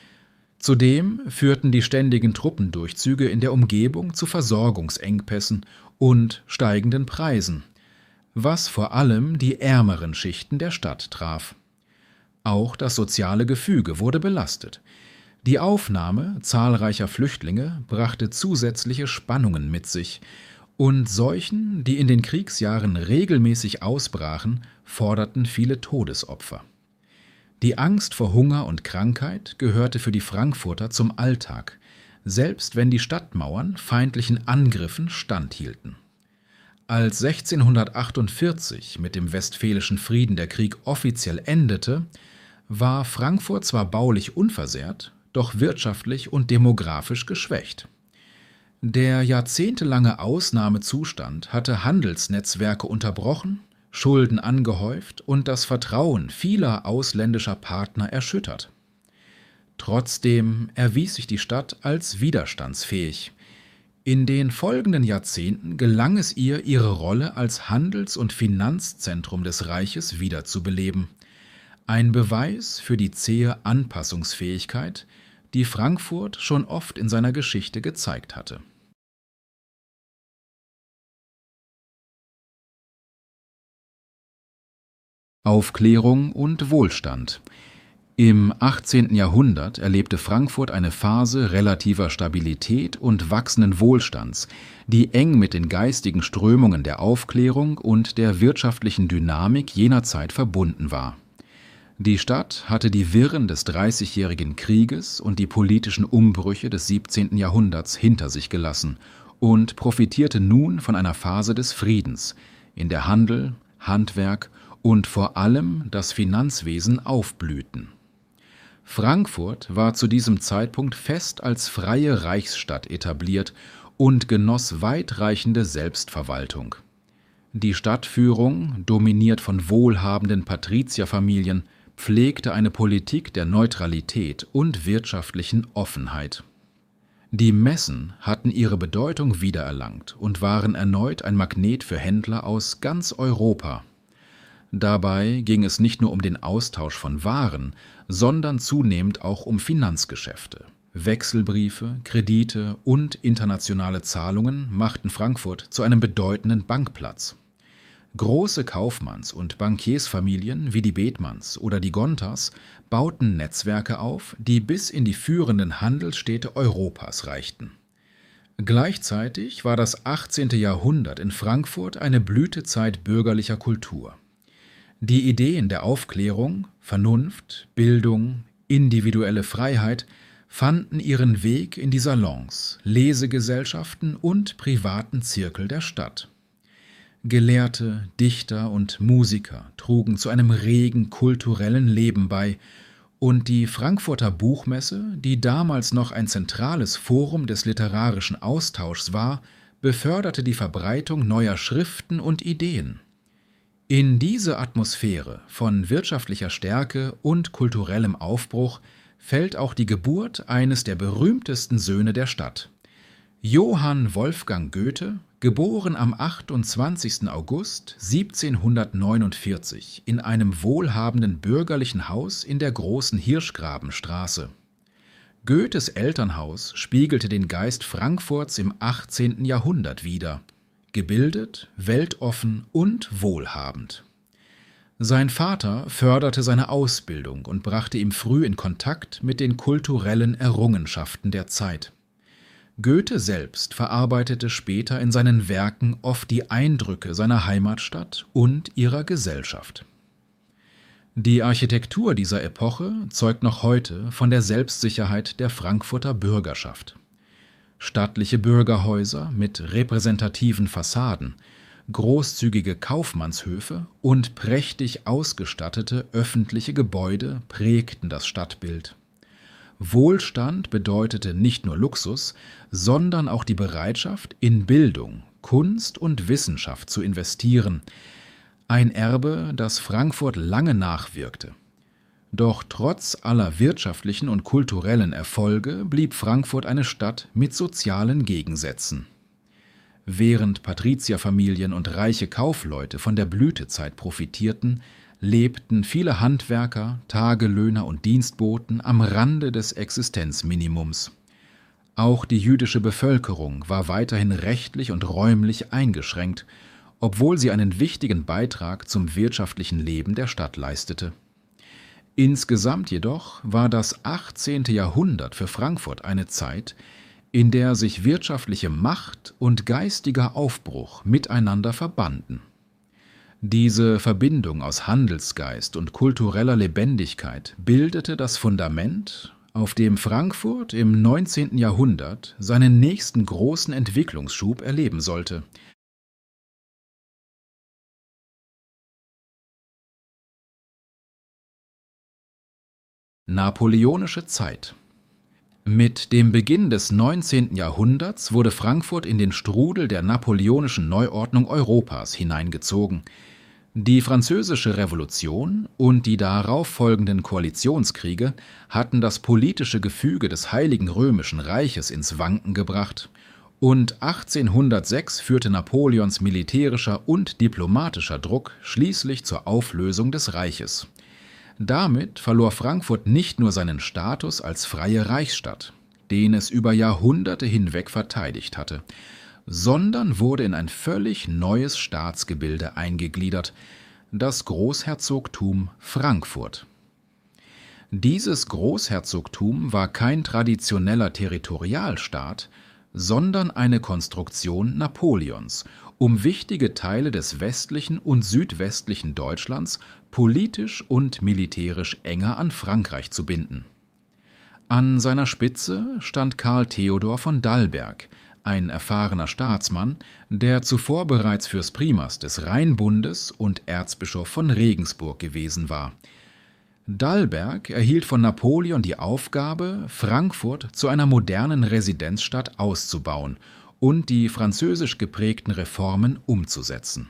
Zudem führten die ständigen Truppendurchzüge in der Umgebung zu Versorgungsengpässen und steigenden Preisen, was vor allem die ärmeren Schichten der Stadt traf. Auch das soziale Gefüge wurde belastet. Die Aufnahme zahlreicher Flüchtlinge brachte zusätzliche Spannungen mit sich, und Seuchen, die in den Kriegsjahren regelmäßig ausbrachen, forderten viele Todesopfer. Die Angst vor Hunger und Krankheit gehörte für die Frankfurter zum Alltag, selbst wenn die Stadtmauern feindlichen Angriffen standhielten. Als 1648 mit dem Westfälischen Frieden der Krieg offiziell endete, war Frankfurt zwar baulich unversehrt, doch wirtschaftlich und demografisch geschwächt. Der jahrzehntelange Ausnahmezustand hatte Handelsnetzwerke unterbrochen, Schulden angehäuft und das Vertrauen vieler ausländischer Partner erschüttert. Trotzdem erwies sich die Stadt als widerstandsfähig. In den folgenden Jahrzehnten gelang es ihr, ihre Rolle als Handels- und Finanzzentrum des Reiches wiederzubeleben. Ein Beweis für die zähe Anpassungsfähigkeit, die Frankfurt schon oft in seiner Geschichte gezeigt hatte. Aufklärung und Wohlstand. Im 18. Jahrhundert erlebte Frankfurt eine Phase relativer Stabilität und wachsenden Wohlstands, die eng mit den geistigen Strömungen der Aufklärung und der wirtschaftlichen Dynamik jener Zeit verbunden war. Die Stadt hatte die Wirren des Dreißigjährigen Krieges und die politischen Umbrüche des 17. Jahrhunderts hinter sich gelassen und profitierte nun von einer Phase des Friedens, in der Handel, Handwerk und vor allem das Finanzwesen aufblühten. Frankfurt war zu diesem Zeitpunkt fest als freie Reichsstadt etabliert und genoss weitreichende Selbstverwaltung. Die Stadtführung, dominiert von wohlhabenden Patrizierfamilien, pflegte eine Politik der Neutralität und wirtschaftlichen Offenheit. Die Messen hatten ihre Bedeutung wiedererlangt und waren erneut ein Magnet für Händler aus ganz Europa. Dabei ging es nicht nur um den Austausch von Waren, sondern zunehmend auch um Finanzgeschäfte. Wechselbriefe, Kredite und internationale Zahlungen machten Frankfurt zu einem bedeutenden Bankplatz. Große Kaufmanns- und Bankiersfamilien wie die Bethmanns oder die Gontas bauten Netzwerke auf, die bis in die führenden Handelsstädte Europas reichten. Gleichzeitig war das 18. Jahrhundert in Frankfurt eine Blütezeit bürgerlicher Kultur. Die Ideen der Aufklärung, Vernunft, Bildung, individuelle Freiheit fanden ihren Weg in die Salons, Lesegesellschaften und privaten Zirkel der Stadt. Gelehrte, Dichter und Musiker trugen zu einem regen kulturellen Leben bei, und die Frankfurter Buchmesse, die damals noch ein zentrales Forum des literarischen Austauschs war, beförderte die Verbreitung neuer Schriften und Ideen. In diese Atmosphäre von wirtschaftlicher Stärke und kulturellem Aufbruch fällt auch die Geburt eines der berühmtesten Söhne der Stadt. Johann Wolfgang Goethe, geboren am 28. August 1749 in einem wohlhabenden bürgerlichen Haus in der Großen Hirschgrabenstraße. Goethes Elternhaus spiegelte den Geist Frankfurts im 18. Jahrhundert wider: gebildet, weltoffen und wohlhabend. Sein Vater förderte seine Ausbildung und brachte ihn früh in Kontakt mit den kulturellen Errungenschaften der Zeit. Goethe selbst verarbeitete später in seinen Werken oft die Eindrücke seiner Heimatstadt und ihrer Gesellschaft. Die Architektur dieser Epoche zeugt noch heute von der Selbstsicherheit der Frankfurter Bürgerschaft. Stattliche Bürgerhäuser mit repräsentativen Fassaden, großzügige Kaufmannshöfe und prächtig ausgestattete öffentliche Gebäude prägten das Stadtbild. Wohlstand bedeutete nicht nur Luxus, sondern auch die Bereitschaft, in Bildung, Kunst und Wissenschaft zu investieren. Ein Erbe, das Frankfurt lange nachwirkte. Doch trotz aller wirtschaftlichen und kulturellen Erfolge blieb Frankfurt eine Stadt mit sozialen Gegensätzen. Während Patrizierfamilien und reiche Kaufleute von der Blütezeit profitierten, lebten viele Handwerker, Tagelöhner und Dienstboten am Rande des Existenzminimums. Auch die jüdische Bevölkerung war weiterhin rechtlich und räumlich eingeschränkt, obwohl sie einen wichtigen Beitrag zum wirtschaftlichen Leben der Stadt leistete. Insgesamt jedoch war das 18. Jahrhundert für Frankfurt eine Zeit, in der sich wirtschaftliche Macht und geistiger Aufbruch miteinander verbanden. Diese Verbindung aus Handelsgeist und kultureller Lebendigkeit bildete das Fundament, auf dem Frankfurt im 19. Jahrhundert seinen nächsten großen Entwicklungsschub erleben sollte. Napoleonische Zeit. Mit dem Beginn des 19. Jahrhunderts wurde Frankfurt in den Strudel der napoleonischen Neuordnung Europas hineingezogen. Die Französische Revolution und die darauf folgenden Koalitionskriege hatten das politische Gefüge des Heiligen Römischen Reiches ins Wanken gebracht, und 1806 führte Napoleons militärischer und diplomatischer Druck schließlich zur Auflösung des Reiches. Damit verlor Frankfurt nicht nur seinen Status als freie Reichsstadt, den es über Jahrhunderte hinweg verteidigt hatte, sondern wurde in ein völlig neues Staatsgebilde eingegliedert, das Großherzogtum Frankfurt. Dieses Großherzogtum war kein traditioneller Territorialstaat, sondern eine Konstruktion Napoleons, um wichtige Teile des westlichen und südwestlichen Deutschlands politisch und militärisch enger an Frankreich zu binden. An seiner Spitze stand Karl Theodor von Dalberg, ein erfahrener Staatsmann, der zuvor bereits Fürstprimas des Rheinbundes und Erzbischof von Regensburg gewesen war. Dalberg erhielt von Napoleon die Aufgabe, Frankfurt zu einer modernen Residenzstadt auszubauen und die französisch geprägten Reformen umzusetzen.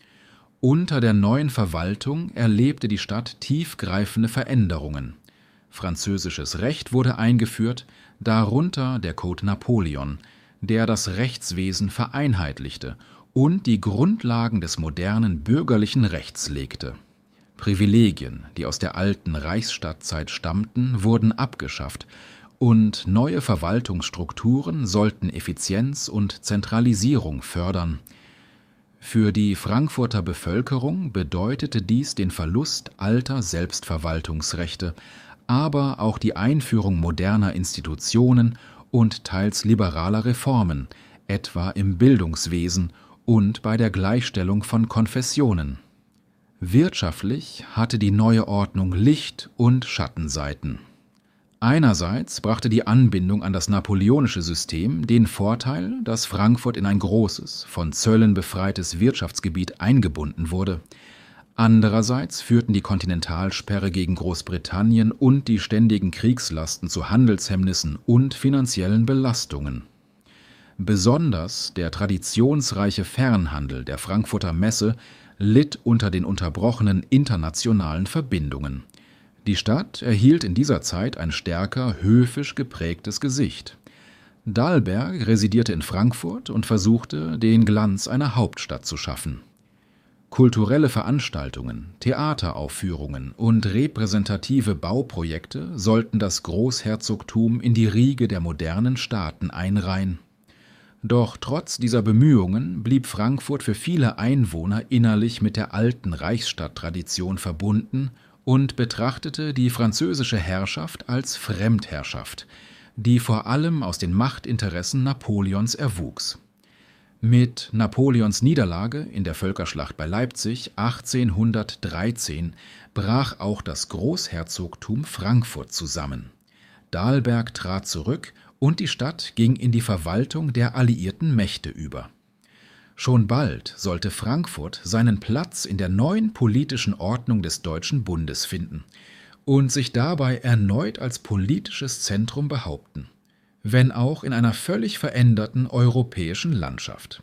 Unter der neuen Verwaltung erlebte die Stadt tiefgreifende Veränderungen. Französisches Recht wurde eingeführt, darunter der Code Napoleon, der das Rechtswesen vereinheitlichte und die Grundlagen des modernen bürgerlichen Rechts legte. Privilegien, die aus der alten Reichsstadtzeit stammten, wurden abgeschafft und neue Verwaltungsstrukturen sollten Effizienz und Zentralisierung fördern. Für die Frankfurter Bevölkerung bedeutete dies den Verlust alter Selbstverwaltungsrechte, aber auch die Einführung moderner Institutionen und teils liberaler Reformen, etwa im Bildungswesen und bei der Gleichstellung von Konfessionen. Wirtschaftlich hatte die neue Ordnung Licht- und Schattenseiten. Einerseits brachte die Anbindung an das napoleonische System den Vorteil, dass Frankfurt in ein großes, von Zöllen befreites Wirtschaftsgebiet eingebunden wurde. Andererseits führten die Kontinentalsperre gegen Großbritannien und die ständigen Kriegslasten zu Handelshemmnissen und finanziellen Belastungen. Besonders der traditionsreiche Fernhandel der Frankfurter Messe litt unter den unterbrochenen internationalen Verbindungen. Die Stadt erhielt in dieser Zeit ein stärker höfisch geprägtes Gesicht. Dalberg residierte in Frankfurt und versuchte, den Glanz einer Hauptstadt zu schaffen. Kulturelle Veranstaltungen, Theateraufführungen und repräsentative Bauprojekte sollten das Großherzogtum in die Riege der modernen Staaten einreihen. Doch trotz dieser Bemühungen blieb Frankfurt für viele Einwohner innerlich mit der alten Reichsstadttradition verbunden und betrachtete die französische Herrschaft als Fremdherrschaft, die vor allem aus den Machtinteressen Napoleons erwuchs. Mit Napoleons Niederlage in der Völkerschlacht bei Leipzig 1813 brach auch das Großherzogtum Frankfurt zusammen. Dalberg trat zurück und die Stadt ging in die Verwaltung der alliierten Mächte über. Schon bald sollte Frankfurt seinen Platz in der neuen politischen Ordnung des Deutschen Bundes finden und sich dabei erneut als politisches Zentrum behaupten, wenn auch in einer völlig veränderten europäischen Landschaft.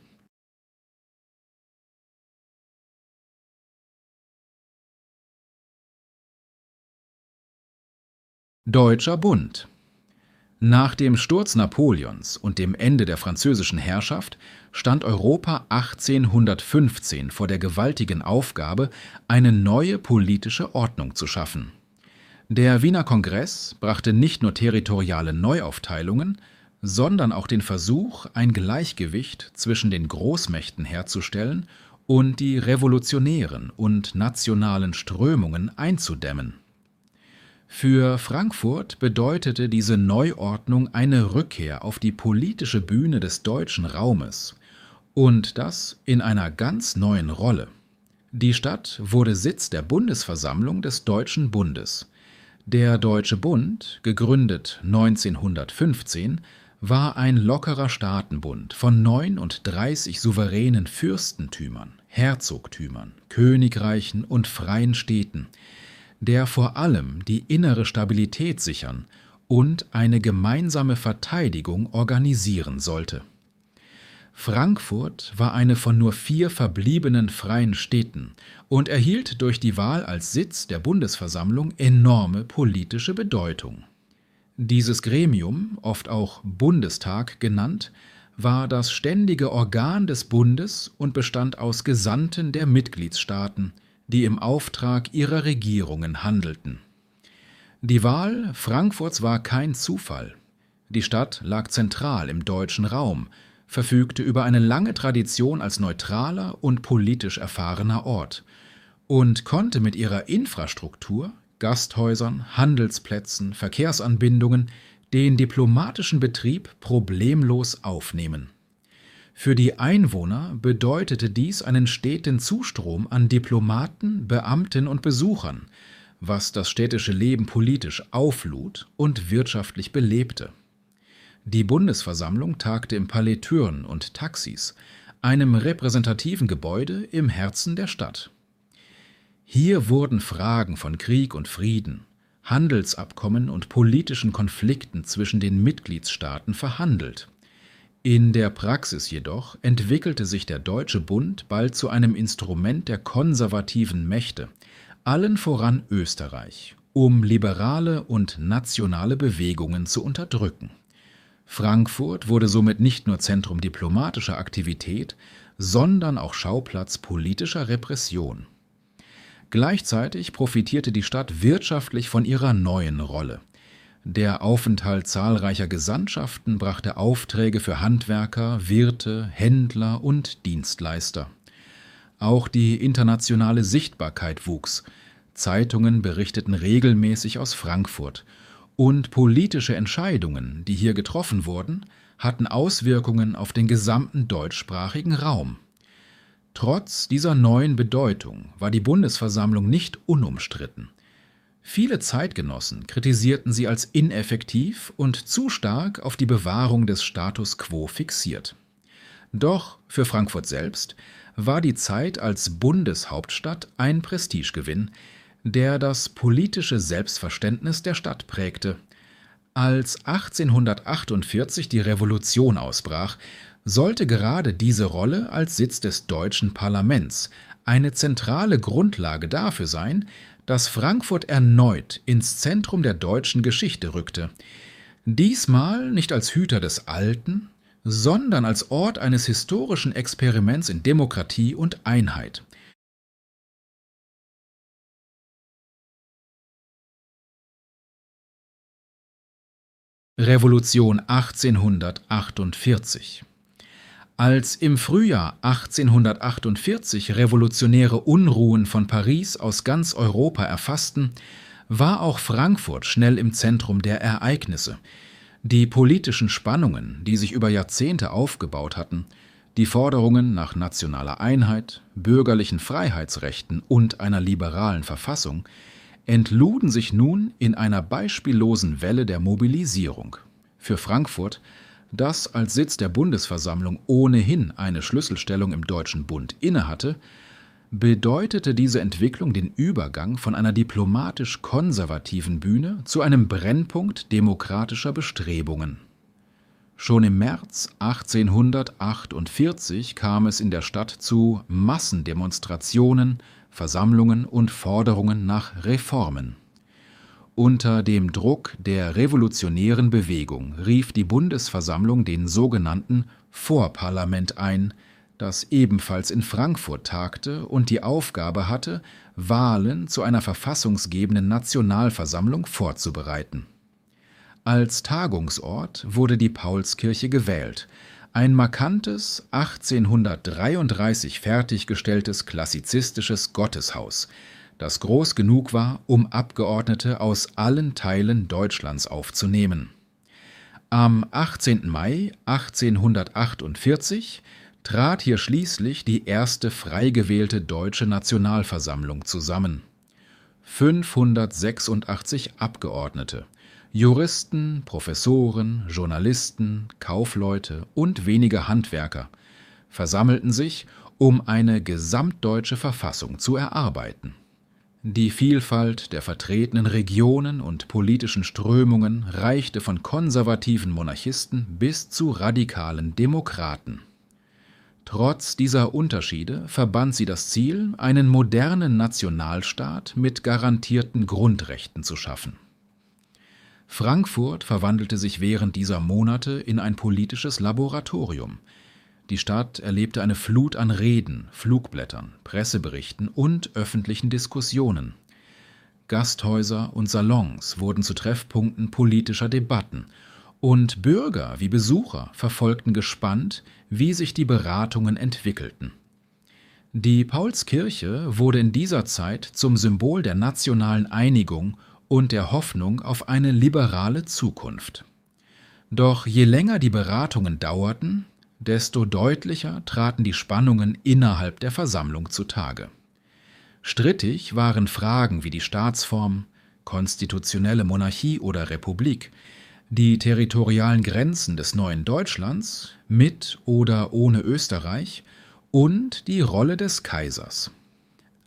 Deutscher Bund. Nach dem Sturz Napoleons und dem Ende der französischen Herrschaft stand Europa 1815 vor der gewaltigen Aufgabe, eine neue politische Ordnung zu schaffen. Der Wiener Kongress brachte nicht nur territoriale Neuaufteilungen, sondern auch den Versuch, ein Gleichgewicht zwischen den Großmächten herzustellen und die revolutionären und nationalen Strömungen einzudämmen. Für Frankfurt bedeutete diese Neuordnung eine Rückkehr auf die politische Bühne des deutschen Raumes und das in einer ganz neuen Rolle. Die Stadt wurde Sitz der Bundesversammlung des Deutschen Bundes. Der Deutsche Bund, gegründet 1915, war ein lockerer Staatenbund von 39 souveränen Fürstentümern, Herzogtümern, Königreichen und freien Städten, der vor allem die innere Stabilität sichern und eine gemeinsame Verteidigung organisieren sollte. Frankfurt war eine von nur 4 verbliebenen freien Städten und erhielt durch die Wahl als Sitz der Bundesversammlung enorme politische Bedeutung. Dieses Gremium, oft auch Bundestag genannt, war das ständige Organ des Bundes und bestand aus Gesandten der Mitgliedstaaten, die im Auftrag ihrer Regierungen handelten. Die Wahl Frankfurts war kein Zufall. Die Stadt lag zentral im deutschen Raum, verfügte über eine lange Tradition als neutraler und politisch erfahrener Ort und konnte mit ihrer Infrastruktur, Gasthäusern, Handelsplätzen, Verkehrsanbindungen den diplomatischen Betrieb problemlos aufnehmen. Für die Einwohner bedeutete dies einen steten Zustrom an Diplomaten, Beamten und Besuchern, was das städtische Leben politisch auflud und wirtschaftlich belebte. Die Bundesversammlung tagte im Palais Thürn und Taxis, einem repräsentativen Gebäude im Herzen der Stadt. Hier wurden Fragen von Krieg und Frieden, Handelsabkommen und politischen Konflikten zwischen den Mitgliedstaaten verhandelt. In der Praxis jedoch entwickelte sich der Deutsche Bund bald zu einem Instrument der konservativen Mächte, allen voran Österreich, um liberale und nationale Bewegungen zu unterdrücken. Frankfurt wurde somit nicht nur Zentrum diplomatischer Aktivität, sondern auch Schauplatz politischer Repression. Gleichzeitig profitierte die Stadt wirtschaftlich von ihrer neuen Rolle. Der Aufenthalt zahlreicher Gesandtschaften brachte Aufträge für Handwerker, Wirte, Händler und Dienstleister. Auch die internationale Sichtbarkeit wuchs. Zeitungen berichteten regelmäßig aus Frankfurt. Und politische Entscheidungen, die hier getroffen wurden, hatten Auswirkungen auf den gesamten deutschsprachigen Raum. Trotz dieser neuen Bedeutung war die Bundesversammlung nicht unumstritten. Viele Zeitgenossen kritisierten sie als ineffektiv und zu stark auf die Bewahrung des Status quo fixiert. Doch für Frankfurt selbst war die Zeit als Bundeshauptstadt ein Prestigegewinn, der das politische Selbstverständnis der Stadt prägte. Als 1848 die Revolution ausbrach, sollte gerade diese Rolle als Sitz des deutschen Parlaments eine zentrale Grundlage dafür sein, dass Frankfurt erneut ins Zentrum der deutschen Geschichte rückte. Diesmal nicht als Hüter des Alten, sondern als Ort eines historischen Experiments in Demokratie und Einheit. Revolution 1848. Als im Frühjahr 1848 revolutionäre Unruhen von Paris aus ganz Europa erfassten, war auch Frankfurt schnell im Zentrum der Ereignisse. Die politischen Spannungen, die sich über Jahrzehnte aufgebaut hatten, die Forderungen nach nationaler Einheit, bürgerlichen Freiheitsrechten und einer liberalen Verfassung, entluden sich nun in einer beispiellosen Welle der Mobilisierung. Für Frankfurt, das als Sitz der Bundesversammlung ohnehin eine Schlüsselstellung im Deutschen Bund innehatte, bedeutete diese Entwicklung den Übergang von einer diplomatisch-konservativen Bühne zu einem Brennpunkt demokratischer Bestrebungen. Schon im März 1848 kam es in der Stadt zu Massendemonstrationen, Versammlungen und Forderungen nach Reformen. Unter dem Druck der revolutionären Bewegung rief die Bundesversammlung den sogenannten Vorparlament ein, das ebenfalls in Frankfurt tagte und die Aufgabe hatte, Wahlen zu einer verfassungsgebenden Nationalversammlung vorzubereiten. Als Tagungsort wurde die Paulskirche gewählt, ein markantes, 1833 fertiggestelltes klassizistisches Gotteshaus, das groß genug war, um Abgeordnete aus allen Teilen Deutschlands aufzunehmen. Am 18. Mai 1848 trat hier schließlich die erste frei gewählte Deutsche Nationalversammlung zusammen. 586 Abgeordnete, Juristen, Professoren, Journalisten, Kaufleute und wenige Handwerker versammelten sich, um eine gesamtdeutsche Verfassung zu erarbeiten. Die Vielfalt der vertretenen Regionen und politischen Strömungen reichte von konservativen Monarchisten bis zu radikalen Demokraten. Trotz dieser Unterschiede verband sie das Ziel, einen modernen Nationalstaat mit garantierten Grundrechten zu schaffen. Frankfurt verwandelte sich während dieser Monate in ein politisches Laboratorium. Die Stadt erlebte eine Flut an Reden, Flugblättern, Presseberichten und öffentlichen Diskussionen. Gasthäuser und Salons wurden zu Treffpunkten politischer Debatten und Bürger wie Besucher verfolgten gespannt, wie sich die Beratungen entwickelten. Die Paulskirche wurde in dieser Zeit zum Symbol der nationalen Einigung und der Hoffnung auf eine liberale Zukunft. Doch je länger die Beratungen dauerten, desto deutlicher traten die Spannungen innerhalb der Versammlung zutage. Strittig waren Fragen wie die Staatsform, konstitutionelle Monarchie oder Republik, die territorialen Grenzen des neuen Deutschlands mit oder ohne Österreich und die Rolle des Kaisers.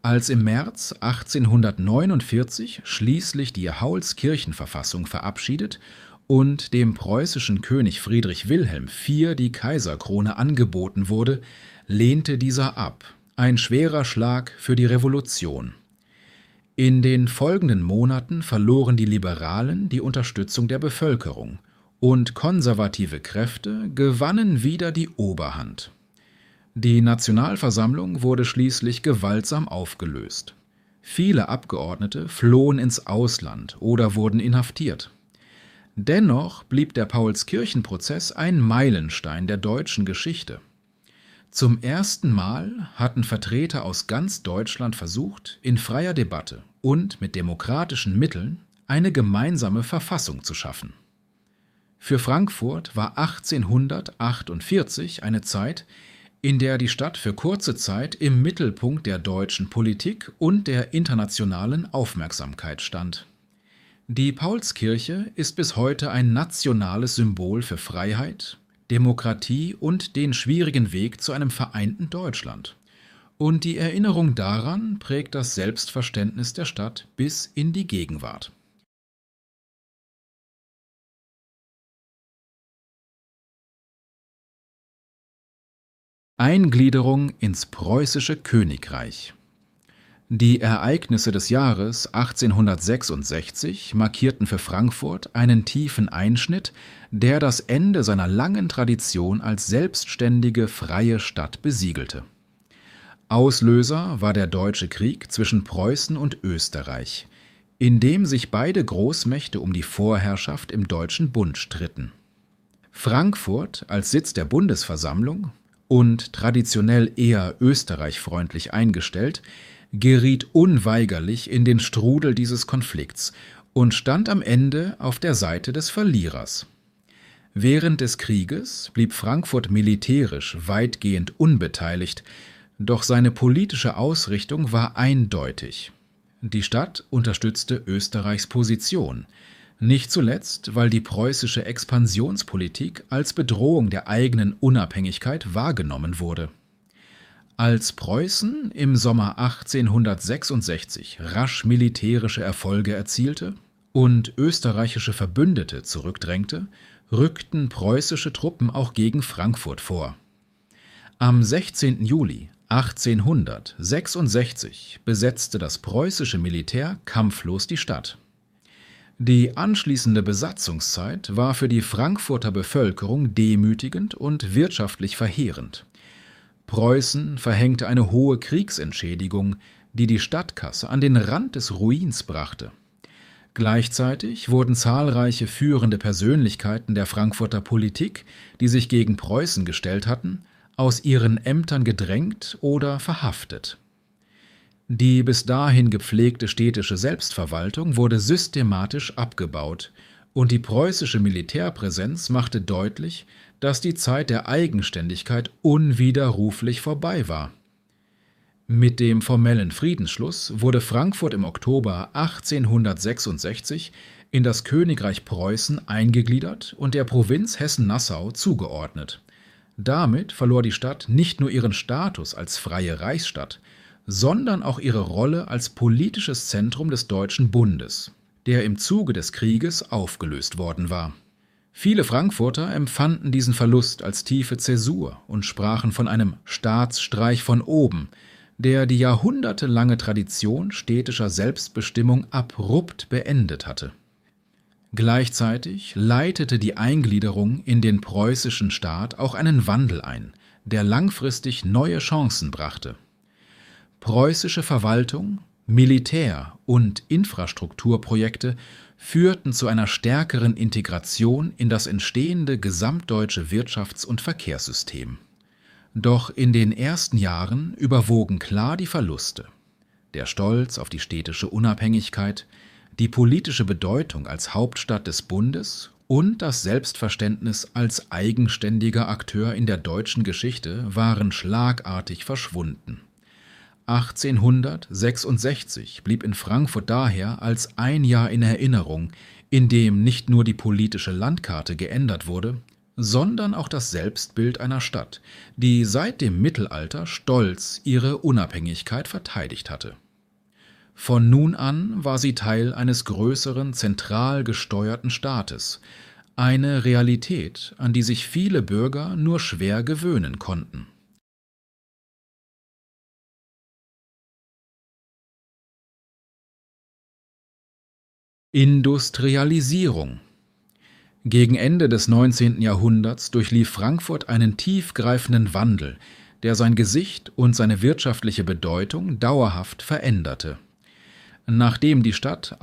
Als im März 1849 schließlich die Paulskirchenverfassung verabschiedet und dem preußischen König Friedrich Wilhelm IV die Kaiserkrone angeboten wurde, lehnte dieser ab, ein schwerer Schlag für die Revolution. In den folgenden Monaten verloren die Liberalen die Unterstützung der Bevölkerung und konservative Kräfte gewannen wieder die Oberhand. Die Nationalversammlung wurde schließlich gewaltsam aufgelöst. Viele Abgeordnete flohen ins Ausland oder wurden inhaftiert. Dennoch blieb der Paulskirchenprozess ein Meilenstein der deutschen Geschichte. Zum ersten Mal hatten Vertreter aus ganz Deutschland versucht, in freier Debatte und mit demokratischen Mitteln eine gemeinsame Verfassung zu schaffen. Für Frankfurt war 1848 eine Zeit, in der die Stadt für kurze Zeit im Mittelpunkt der deutschen Politik und der internationalen Aufmerksamkeit stand. Die Paulskirche ist bis heute ein nationales Symbol für Freiheit, Demokratie und den schwierigen Weg zu einem vereinten Deutschland. Und die Erinnerung daran prägt das Selbstverständnis der Stadt bis in die Gegenwart. Eingliederung ins preußische Königreich. Die Ereignisse des Jahres 1866 markierten für Frankfurt einen tiefen Einschnitt, der das Ende seiner langen Tradition als selbstständige, freie Stadt besiegelte. Auslöser war der Deutsche Krieg zwischen Preußen und Österreich, in dem sich beide Großmächte um die Vorherrschaft im Deutschen Bund stritten. Frankfurt als Sitz der Bundesversammlung und traditionell eher österreichfreundlich eingestellt, geriet unweigerlich in den Strudel dieses Konflikts und stand am Ende auf der Seite des Verlierers. Während des Krieges blieb Frankfurt militärisch weitgehend unbeteiligt, doch seine politische Ausrichtung war eindeutig. Die Stadt unterstützte Österreichs Position, nicht zuletzt, weil die preußische Expansionspolitik als Bedrohung der eigenen Unabhängigkeit wahrgenommen wurde. Als Preußen im Sommer 1866 rasch militärische Erfolge erzielte und österreichische Verbündete zurückdrängte, rückten preußische Truppen auch gegen Frankfurt vor. Am 16. Juli 1866 besetzte das preußische Militär kampflos die Stadt. Die anschließende Besatzungszeit war für die Frankfurter Bevölkerung demütigend und wirtschaftlich verheerend. Preußen verhängte eine hohe Kriegsentschädigung, die die Stadtkasse an den Rand des Ruins brachte. Gleichzeitig wurden zahlreiche führende Persönlichkeiten der Frankfurter Politik, die sich gegen Preußen gestellt hatten, aus ihren Ämtern gedrängt oder verhaftet. Die bis dahin gepflegte städtische Selbstverwaltung wurde systematisch abgebaut und die preußische Militärpräsenz machte deutlich, dass die Zeit der Eigenständigkeit unwiderruflich vorbei war. Mit dem formellen Friedensschluss wurde Frankfurt im Oktober 1866 in das Königreich Preußen eingegliedert und der Provinz Hessen-Nassau zugeordnet. Damit verlor die Stadt nicht nur ihren Status als freie Reichsstadt, sondern auch ihre Rolle als politisches Zentrum des Deutschen Bundes, der im Zuge des Krieges aufgelöst worden war. Viele Frankfurter empfanden diesen Verlust als tiefe Zäsur und sprachen von einem Staatsstreich von oben, der die jahrhundertelange Tradition städtischer Selbstbestimmung abrupt beendet hatte. Gleichzeitig leitete die Eingliederung in den preußischen Staat auch einen Wandel ein, der langfristig neue Chancen brachte. Preußische Verwaltung, Militär- und Infrastrukturprojekte führten zu einer stärkeren Integration in das entstehende gesamtdeutsche Wirtschafts- und Verkehrssystem. Doch in den ersten Jahren überwogen klar die Verluste. Der Stolz auf die städtische Unabhängigkeit, die politische Bedeutung als Hauptstadt des Bundes und das Selbstverständnis als eigenständiger Akteur in der deutschen Geschichte waren schlagartig verschwunden. 1866 blieb in Frankfurt daher als ein Jahr in Erinnerung, in dem nicht nur die politische Landkarte geändert wurde, sondern auch das Selbstbild einer Stadt, die seit dem Mittelalter stolz ihre Unabhängigkeit verteidigt hatte. Von nun an war sie Teil eines größeren, zentral gesteuerten Staates, eine Realität, an die sich viele Bürger nur schwer gewöhnen konnten. Industrialisierung. Gegen Ende des 19. Jahrhunderts durchlief Frankfurt einen tiefgreifenden Wandel, der sein Gesicht und seine wirtschaftliche Bedeutung dauerhaft veränderte. Nachdem die Stadt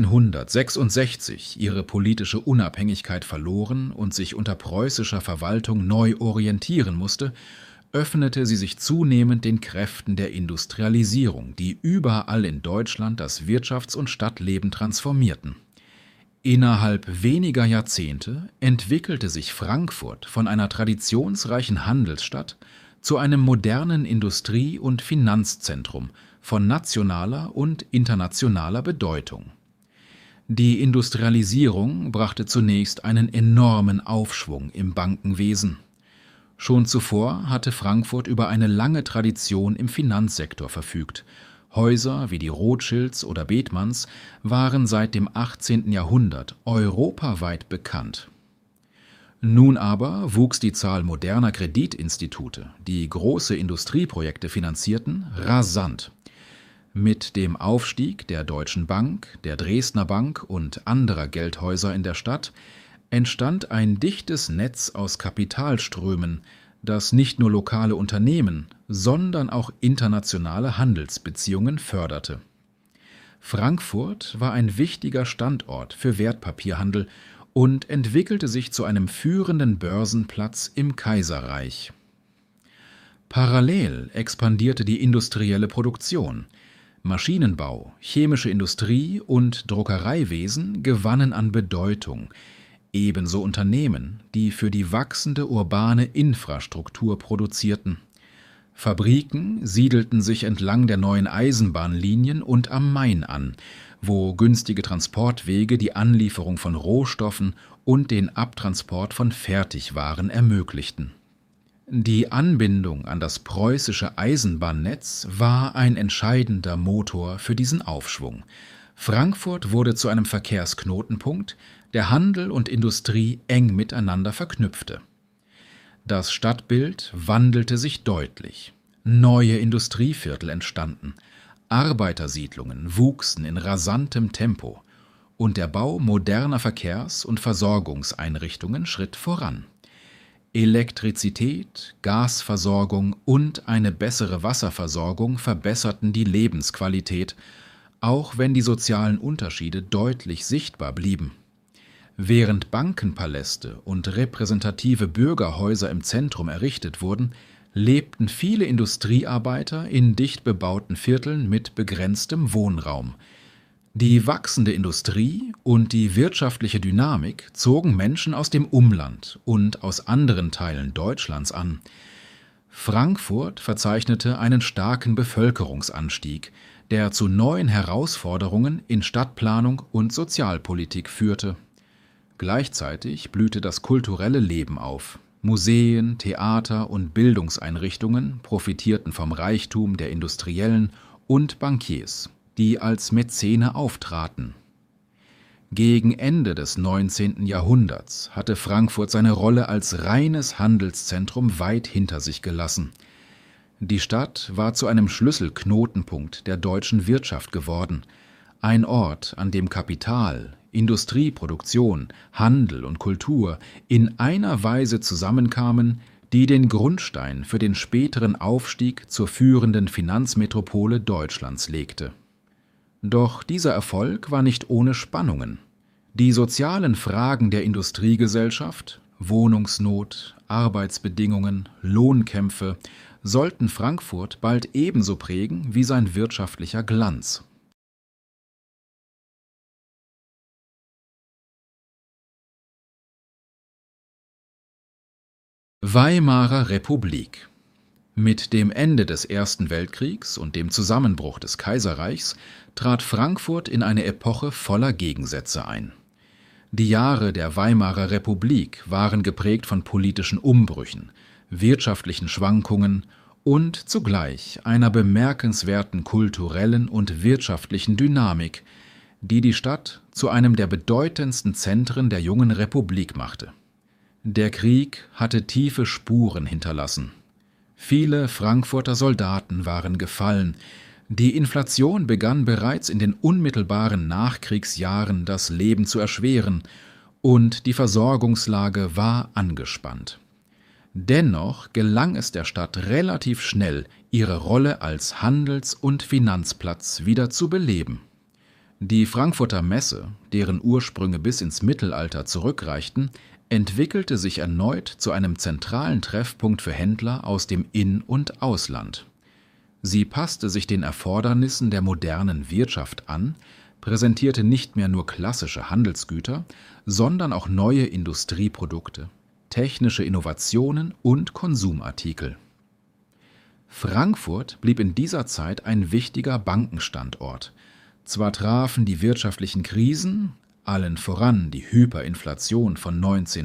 1866 ihre politische Unabhängigkeit verloren und sich unter preußischer Verwaltung neu orientieren musste, öffnete sie sich zunehmend den Kräften der Industrialisierung, die überall in Deutschland das Wirtschafts- und Stadtleben transformierten. Innerhalb weniger Jahrzehnte entwickelte sich Frankfurt von einer traditionsreichen Handelsstadt zu einem modernen Industrie- und Finanzzentrum von nationaler und internationaler Bedeutung. Die Industrialisierung brachte zunächst einen enormen Aufschwung im Bankenwesen. Schon zuvor hatte Frankfurt über eine lange Tradition im Finanzsektor verfügt. Häuser wie die Rothschilds oder Bethmanns waren seit dem 18. Jahrhundert europaweit bekannt. Nun aber wuchs die Zahl moderner Kreditinstitute, die große Industrieprojekte finanzierten, rasant. Mit dem Aufstieg der Deutschen Bank, der Dresdner Bank und anderer Geldhäuser in der Stadt entstand ein dichtes Netz aus Kapitalströmen, das nicht nur lokale Unternehmen, sondern auch internationale Handelsbeziehungen förderte. Frankfurt war ein wichtiger Standort für Wertpapierhandel und entwickelte sich zu einem führenden Börsenplatz im Kaiserreich. Parallel expandierte die industrielle Produktion. Maschinenbau, chemische Industrie und Druckereiwesen gewannen an Bedeutung, ebenso Unternehmen, die für die wachsende urbane Infrastruktur produzierten. Fabriken siedelten sich entlang der neuen Eisenbahnlinien und am Main an, wo günstige Transportwege die Anlieferung von Rohstoffen und den Abtransport von Fertigwaren ermöglichten. Die Anbindung an das preußische Eisenbahnnetz war ein entscheidender Motor für diesen Aufschwung. Frankfurt wurde zu einem Verkehrsknotenpunkt, der Handel und Industrie eng miteinander verknüpfte. Das Stadtbild wandelte sich deutlich. Neue Industrieviertel entstanden, Arbeitersiedlungen wuchsen in rasantem Tempo und der Bau moderner Verkehrs- und Versorgungseinrichtungen schritt voran. Elektrizität, Gasversorgung und eine bessere Wasserversorgung verbesserten die Lebensqualität, auch wenn die sozialen Unterschiede deutlich sichtbar blieben. Während Bankenpaläste und repräsentative Bürgerhäuser im Zentrum errichtet wurden, lebten viele Industriearbeiter in dicht bebauten Vierteln mit begrenztem Wohnraum. Die wachsende Industrie und die wirtschaftliche Dynamik zogen Menschen aus dem Umland und aus anderen Teilen Deutschlands an. Frankfurt verzeichnete einen starken Bevölkerungsanstieg, der zu neuen Herausforderungen in Stadtplanung und Sozialpolitik führte. Gleichzeitig blühte das kulturelle Leben auf. Museen, Theater und Bildungseinrichtungen profitierten vom Reichtum der Industriellen und Bankiers, die als Mäzene auftraten. Gegen Ende des 19. Jahrhunderts hatte Frankfurt seine Rolle als reines Handelszentrum weit hinter sich gelassen. Die Stadt war zu einem Schlüsselknotenpunkt der deutschen Wirtschaft geworden, ein Ort, an dem Kapital, Industrieproduktion, Handel und Kultur in einer Weise zusammenkamen, die den Grundstein für den späteren Aufstieg zur führenden Finanzmetropole Deutschlands legte. Doch dieser Erfolg war nicht ohne Spannungen. Die sozialen Fragen der Industriegesellschaft, Wohnungsnot, Arbeitsbedingungen, Lohnkämpfe sollten Frankfurt bald ebenso prägen wie sein wirtschaftlicher Glanz. Weimarer Republik. Mit dem Ende des Ersten Weltkriegs und dem Zusammenbruch des Kaiserreichs trat Frankfurt in eine Epoche voller Gegensätze ein. Die Jahre der Weimarer Republik waren geprägt von politischen Umbrüchen, wirtschaftlichen Schwankungen und zugleich einer bemerkenswerten kulturellen und wirtschaftlichen Dynamik, die die Stadt zu einem der bedeutendsten Zentren der jungen Republik machte. Der Krieg hatte tiefe Spuren hinterlassen. Viele Frankfurter Soldaten waren gefallen. Die Inflation begann bereits in den unmittelbaren Nachkriegsjahren das Leben zu erschweren und die Versorgungslage war angespannt. Dennoch gelang es der Stadt relativ schnell, ihre Rolle als Handels- und Finanzplatz wieder zu beleben. Die Frankfurter Messe, deren Ursprünge bis ins Mittelalter zurückreichten, entwickelte sich erneut zu einem zentralen Treffpunkt für Händler aus dem In- und Ausland. Sie passte sich den Erfordernissen der modernen Wirtschaft an, präsentierte nicht mehr nur klassische Handelsgüter, sondern auch neue Industrieprodukte, technische Innovationen und Konsumartikel. Frankfurt blieb in dieser Zeit ein wichtiger Bankenstandort. Zwar trafen die wirtschaftlichen Krisen, allen voran die Hyperinflation von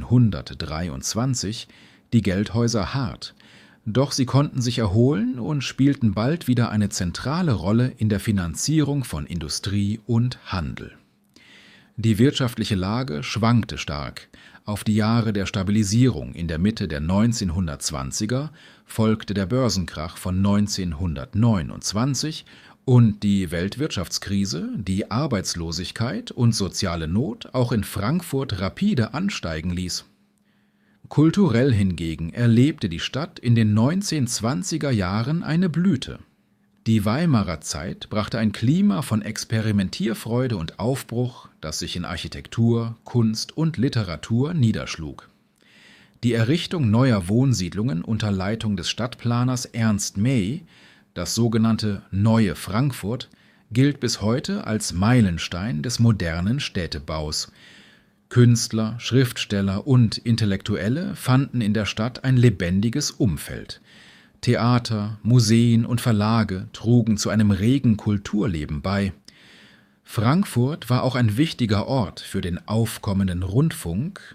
1923, die Geldhäuser hart, doch sie konnten sich erholen und spielten bald wieder eine zentrale Rolle in der Finanzierung von Industrie und Handel. Die wirtschaftliche Lage schwankte stark. Auf die Jahre der Stabilisierung in der Mitte der 1920er folgte der Börsenkrach von 1929 und die Weltwirtschaftskrise, die Arbeitslosigkeit und soziale Not auch in Frankfurt rapide ansteigen ließ. Kulturell hingegen erlebte die Stadt in den 1920er Jahren eine Blüte. Die Weimarer Zeit brachte ein Klima von Experimentierfreude und Aufbruch, das sich in Architektur, Kunst und Literatur niederschlug. Die Errichtung neuer Wohnsiedlungen unter Leitung des Stadtplaners Ernst May, das sogenannte Neue Frankfurt, gilt bis heute als Meilenstein des modernen Städtebaus. Künstler, Schriftsteller und Intellektuelle fanden in der Stadt ein lebendiges Umfeld. Theater, Museen und Verlage trugen zu einem regen Kulturleben bei. Frankfurt war auch ein wichtiger Ort für den aufkommenden Rundfunk.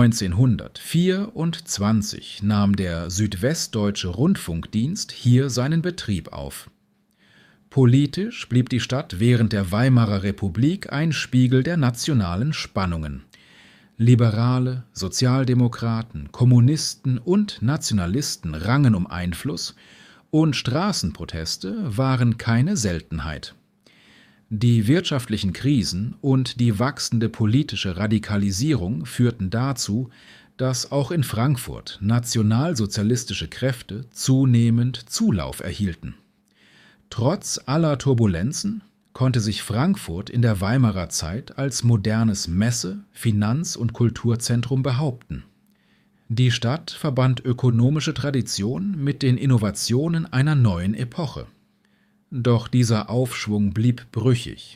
1924 nahm der Südwestdeutsche Rundfunkdienst hier seinen Betrieb auf. Politisch blieb die Stadt während der Weimarer Republik ein Spiegel der nationalen Spannungen. Liberale, Sozialdemokraten, Kommunisten und Nationalisten rangen um Einfluss und Straßenproteste waren keine Seltenheit. Die wirtschaftlichen Krisen und die wachsende politische Radikalisierung führten dazu, dass auch in Frankfurt nationalsozialistische Kräfte zunehmend Zulauf erhielten. Trotz aller Turbulenzen konnte sich Frankfurt in der Weimarer Zeit als modernes Messe-, Finanz- und Kulturzentrum behaupten. Die Stadt verband ökonomische Tradition mit den Innovationen einer neuen Epoche. Doch dieser Aufschwung blieb brüchig.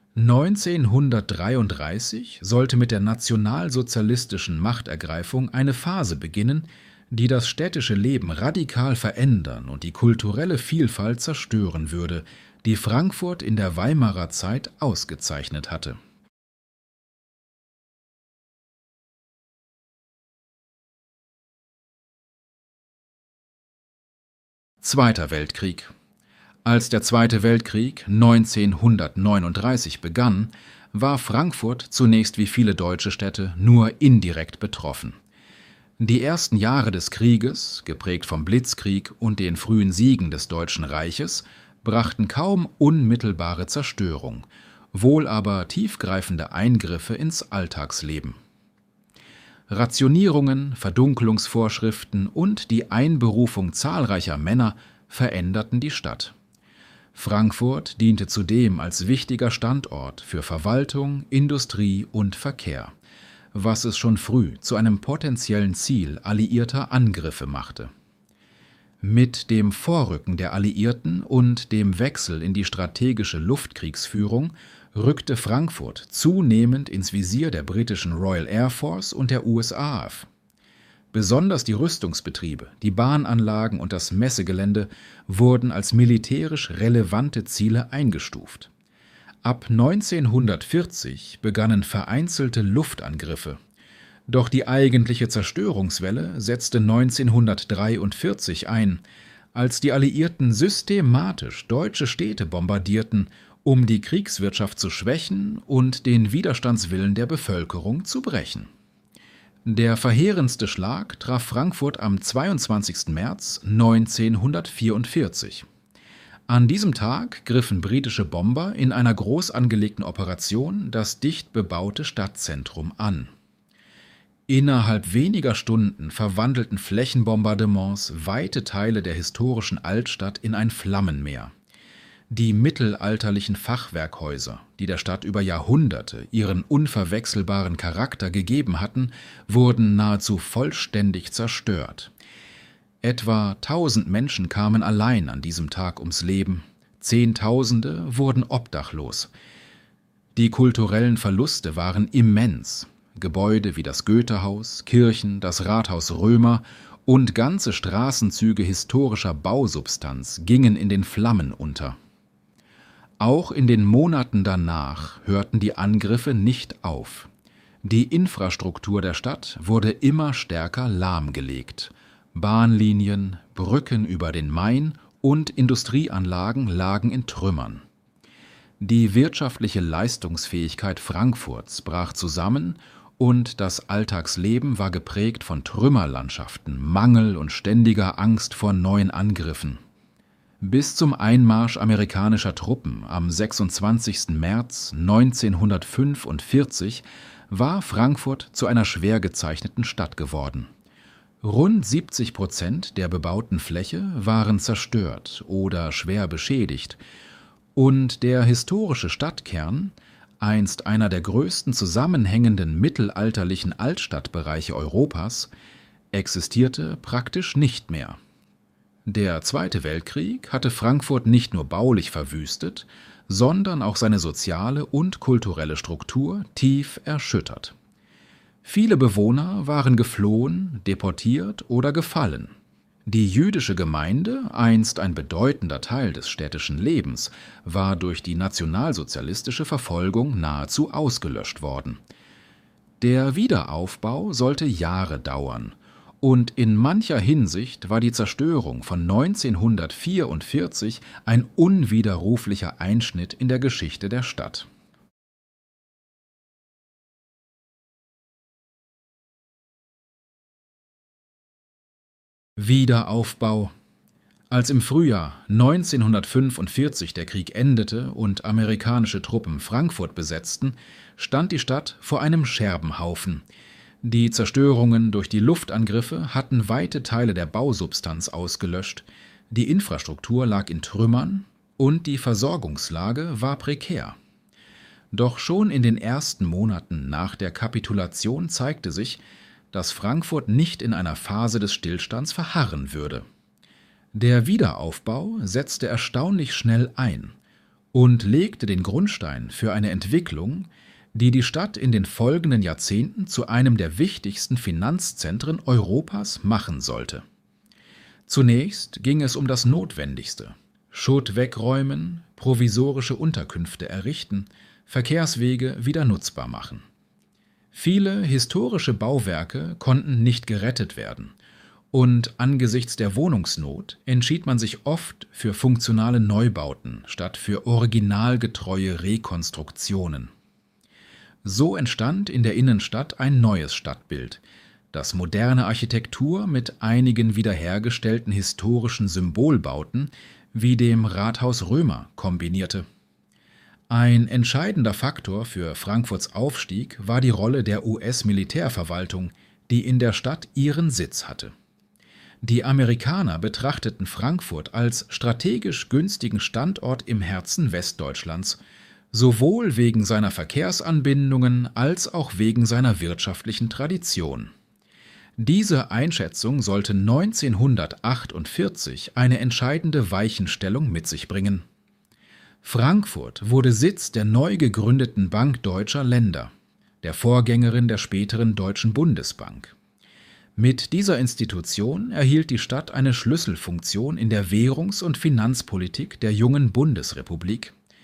1933 sollte mit der nationalsozialistischen Machtergreifung eine Phase beginnen, die das städtische Leben radikal verändern und die kulturelle Vielfalt zerstören würde, die Frankfurt in der Weimarer Zeit ausgezeichnet hatte. Zweiter Weltkrieg. Als der Zweite Weltkrieg 1939 begann, war Frankfurt zunächst wie viele deutsche Städte nur indirekt betroffen. Die ersten Jahre des Krieges, geprägt vom Blitzkrieg und den frühen Siegen des Deutschen Reiches, brachten kaum unmittelbare Zerstörung, wohl aber tiefgreifende Eingriffe ins Alltagsleben. Rationierungen, Verdunkelungsvorschriften und die Einberufung zahlreicher Männer veränderten die Stadt. Frankfurt diente zudem als wichtiger Standort für Verwaltung, Industrie und Verkehr, was es schon früh zu einem potenziellen Ziel alliierter Angriffe machte. Mit dem Vorrücken der Alliierten und dem Wechsel in die strategische Luftkriegsführung rückte Frankfurt zunehmend ins Visier der britischen Royal Air Force und der USA. Besonders die Rüstungsbetriebe, die Bahnanlagen und das Messegelände wurden als militärisch relevante Ziele eingestuft. Ab 1940 begannen vereinzelte Luftangriffe, doch die eigentliche Zerstörungswelle setzte 1943 ein, als die Alliierten systematisch deutsche Städte bombardierten, um die Kriegswirtschaft zu schwächen und den Widerstandswillen der Bevölkerung zu brechen. Der verheerendste Schlag traf Frankfurt am 22. März 1944. An diesem Tag griffen britische Bomber in einer groß angelegten Operation das dicht bebaute Stadtzentrum an. Innerhalb weniger Stunden verwandelten Flächenbombardements weite Teile der historischen Altstadt in ein Flammenmeer. Die mittelalterlichen Fachwerkhäuser, die der Stadt über Jahrhunderte ihren unverwechselbaren Charakter gegeben hatten, wurden nahezu vollständig zerstört. Etwa 1000 Menschen kamen allein an diesem Tag ums Leben, Zehntausende wurden obdachlos. Die kulturellen Verluste waren immens. Gebäude wie das Goethehaus, Kirchen, das Rathaus Römer und ganze Straßenzüge historischer Bausubstanz gingen in den Flammen unter. Auch in den Monaten danach hörten die Angriffe nicht auf. Die Infrastruktur der Stadt wurde immer stärker lahmgelegt. Bahnlinien, Brücken über den Main und Industrieanlagen lagen in Trümmern. Die wirtschaftliche Leistungsfähigkeit Frankfurts brach zusammen und das Alltagsleben war geprägt von Trümmerlandschaften, Mangel und ständiger Angst vor neuen Angriffen. Bis zum Einmarsch amerikanischer Truppen am 26. März 1945 war Frankfurt zu einer schwer gezeichneten Stadt geworden. Rund 70% der bebauten Fläche waren zerstört oder schwer beschädigt und der historische Stadtkern, einst einer der größten zusammenhängenden mittelalterlichen Altstadtbereiche Europas, existierte praktisch nicht mehr. Der Zweite Weltkrieg hatte Frankfurt nicht nur baulich verwüstet, sondern auch seine soziale und kulturelle Struktur tief erschüttert. Viele Bewohner waren geflohen, deportiert oder gefallen. Die jüdische Gemeinde, einst ein bedeutender Teil des städtischen Lebens, war durch die nationalsozialistische Verfolgung nahezu ausgelöscht worden. Der Wiederaufbau sollte Jahre dauern, und in mancher Hinsicht war die Zerstörung von 1944 ein unwiderruflicher Einschnitt in der Geschichte der Stadt. Wiederaufbau. Als im Frühjahr 1945 der Krieg endete und amerikanische Truppen Frankfurt besetzten, stand die Stadt vor einem Scherbenhaufen. Die Zerstörungen durch die Luftangriffe hatten weite Teile der Bausubstanz ausgelöscht, die Infrastruktur lag in Trümmern und die Versorgungslage war prekär. Doch schon in den ersten Monaten nach der Kapitulation zeigte sich, dass Frankfurt nicht in einer Phase des Stillstands verharren würde. Der Wiederaufbau setzte erstaunlich schnell ein und legte den Grundstein für eine Entwicklung, die die Stadt in den folgenden Jahrzehnten zu einem der wichtigsten Finanzzentren Europas machen sollte. Zunächst ging es um das Notwendigste: Schutt wegräumen, provisorische Unterkünfte errichten, Verkehrswege wieder nutzbar machen. Viele historische Bauwerke konnten nicht gerettet werden, und angesichts der Wohnungsnot entschied man sich oft für funktionale Neubauten statt für originalgetreue Rekonstruktionen. So entstand in der Innenstadt ein neues Stadtbild, das moderne Architektur mit einigen wiederhergestellten historischen Symbolbauten wie dem Rathaus Römer kombinierte. Ein entscheidender Faktor für Frankfurts Aufstieg war die Rolle der US-Militärverwaltung, die in der Stadt ihren Sitz hatte. Die Amerikaner betrachteten Frankfurt als strategisch günstigen Standort im Herzen Westdeutschlands, sowohl wegen seiner Verkehrsanbindungen als auch wegen seiner wirtschaftlichen Tradition. Diese Einschätzung sollte 1948 eine entscheidende Weichenstellung mit sich bringen. Frankfurt wurde Sitz der neu gegründeten Bank Deutscher Länder, der Vorgängerin der späteren Deutschen Bundesbank. Mit dieser Institution erhielt die Stadt eine Schlüsselfunktion in der Währungs- und Finanzpolitik der jungen Bundesrepublik.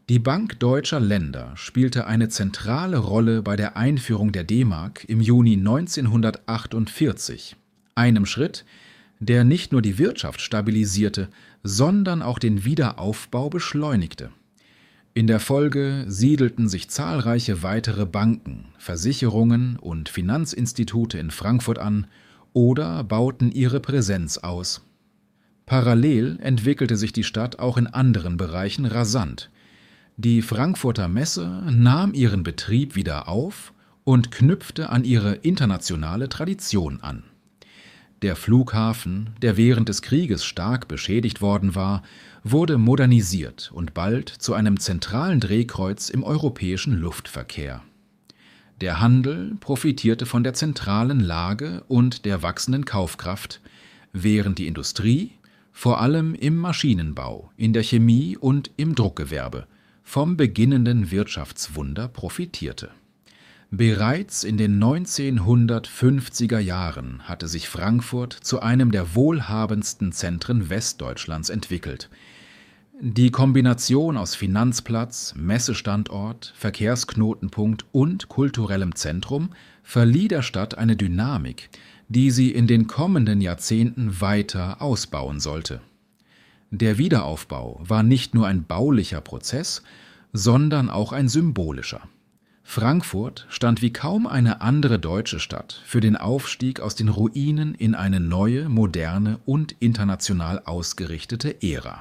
Die Bank Deutscher Länder spielte eine zentrale Rolle bei der Einführung der D-Mark im Juni 1948, einem Schritt, der nicht nur die Wirtschaft stabilisierte, sondern auch den Wiederaufbau beschleunigte. In der Folge siedelten sich zahlreiche weitere Banken, Versicherungen und Finanzinstitute in Frankfurt an oder bauten ihre Präsenz aus. Parallel entwickelte sich die Stadt auch in anderen Bereichen rasant. Die Frankfurter Messe nahm ihren Betrieb wieder auf und knüpfte an ihre internationale Tradition an. Der Flughafen, der während des Krieges stark beschädigt worden war, wurde modernisiert und bald zu einem zentralen Drehkreuz im europäischen Luftverkehr. Der Handel profitierte von der zentralen Lage und der wachsenden Kaufkraft, während die Industrie, vor allem im Maschinenbau, in der Chemie und im Druckgewerbe, vom beginnenden Wirtschaftswunder profitierte. Bereits in den 1950er Jahren hatte sich Frankfurt zu einem der wohlhabendsten Zentren Westdeutschlands entwickelt. Die Kombination aus Finanzplatz, Messestandort, Verkehrsknotenpunkt und kulturellem Zentrum verlieh der Stadt eine Dynamik, die sie in den kommenden Jahrzehnten weiter ausbauen sollte. Der Wiederaufbau war nicht nur ein baulicher Prozess, sondern auch ein symbolischer. Frankfurt stand wie kaum eine andere deutsche Stadt für den Aufstieg aus den Ruinen in eine neue, moderne und international ausgerichtete Ära.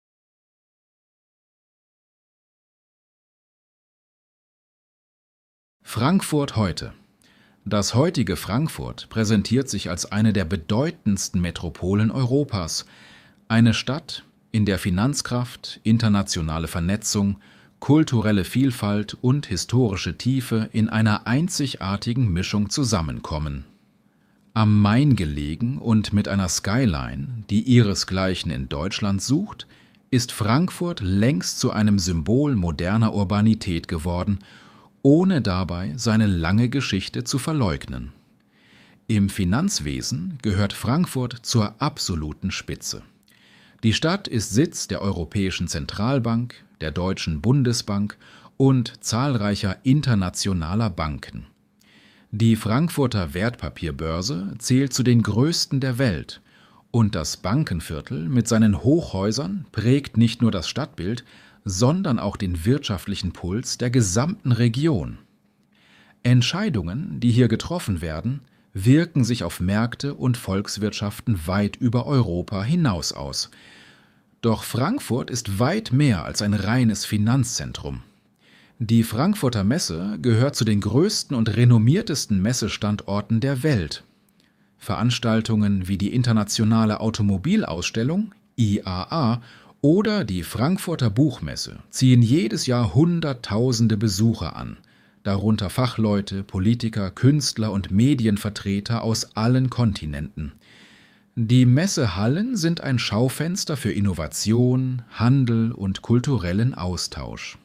Frankfurt heute. Das heutige Frankfurt präsentiert sich als eine der bedeutendsten Metropolen Europas, eine Stadt, in der Finanzkraft, internationale Vernetzung, kulturelle Vielfalt und historische Tiefe in einer einzigartigen Mischung zusammenkommen. Am Main gelegen und mit einer Skyline, die ihresgleichen in Deutschland sucht, ist Frankfurt längst zu einem Symbol moderner Urbanität geworden, ohne dabei seine lange Geschichte zu verleugnen. Im Finanzwesen gehört Frankfurt zur absoluten Spitze. Die Stadt ist Sitz der Europäischen Zentralbank, der Deutschen Bundesbank und zahlreicher internationaler Banken. Die Frankfurter Wertpapierbörse zählt zu den größten der Welt und das Bankenviertel mit seinen Hochhäusern prägt nicht nur das Stadtbild, sondern auch den wirtschaftlichen Puls der gesamten Region. Entscheidungen, die hier getroffen werden, wirken sich auf Märkte und Volkswirtschaften weit über Europa hinaus aus. Doch Frankfurt ist weit mehr als ein reines Finanzzentrum. Die Frankfurter Messe gehört zu den größten und renommiertesten Messestandorten der Welt. Veranstaltungen wie die Internationale Automobilausstellung IAA oder die Frankfurter Buchmesse ziehen jedes Jahr Hunderttausende Besucher an, darunter Fachleute, Politiker, Künstler und Medienvertreter aus allen Kontinenten. Die Messehallen sind ein Schaufenster für Innovation, Handel und kulturellen Austausch.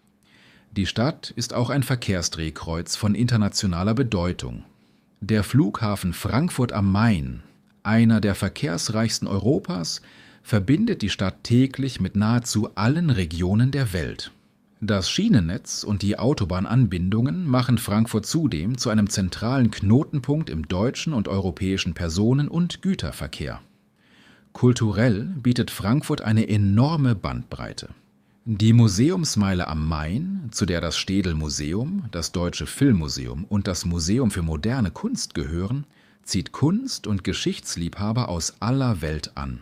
Die Stadt ist auch ein Verkehrsdrehkreuz von internationaler Bedeutung. Der Flughafen Frankfurt am Main, einer der verkehrsreichsten Europas, verbindet die Stadt täglich mit nahezu allen Regionen der Welt. Das Schienennetz und die Autobahnanbindungen machen Frankfurt zudem zu einem zentralen Knotenpunkt im deutschen und europäischen Personen- und Güterverkehr. Kulturell bietet Frankfurt eine enorme Bandbreite. Die Museumsmeile am Main, zu der das Städel-Museum, das Deutsche Filmmuseum und das Museum für moderne Kunst gehören, zieht Kunst- und Geschichtsliebhaber aus aller Welt an.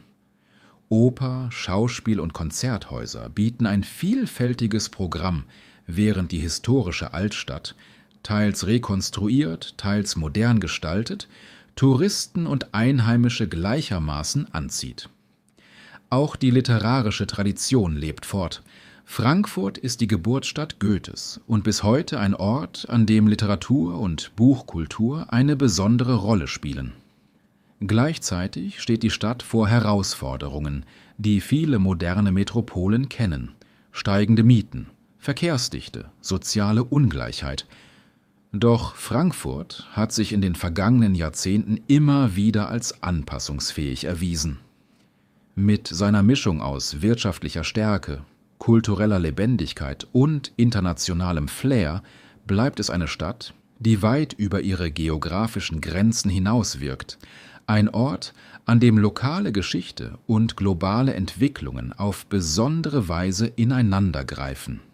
Oper, Schauspiel- und Konzerthäuser bieten ein vielfältiges Programm, während die historische Altstadt, teils rekonstruiert, teils modern gestaltet, Touristen und Einheimische gleichermaßen anzieht. Auch die literarische Tradition lebt fort. Frankfurt ist die Geburtsstadt Goethes und bis heute ein Ort, an dem Literatur und Buchkultur eine besondere Rolle spielen. Gleichzeitig steht die Stadt vor Herausforderungen, die viele moderne Metropolen kennen: steigende Mieten, Verkehrsdichte, soziale Ungleichheit. Doch Frankfurt hat sich in den vergangenen Jahrzehnten immer wieder als anpassungsfähig erwiesen. Mit seiner Mischung aus wirtschaftlicher Stärke, kultureller Lebendigkeit und internationalem Flair bleibt es eine Stadt, die weit über ihre geografischen Grenzen hinauswirkt, ein Ort, an dem lokale Geschichte und globale Entwicklungen auf besondere Weise ineinandergreifen.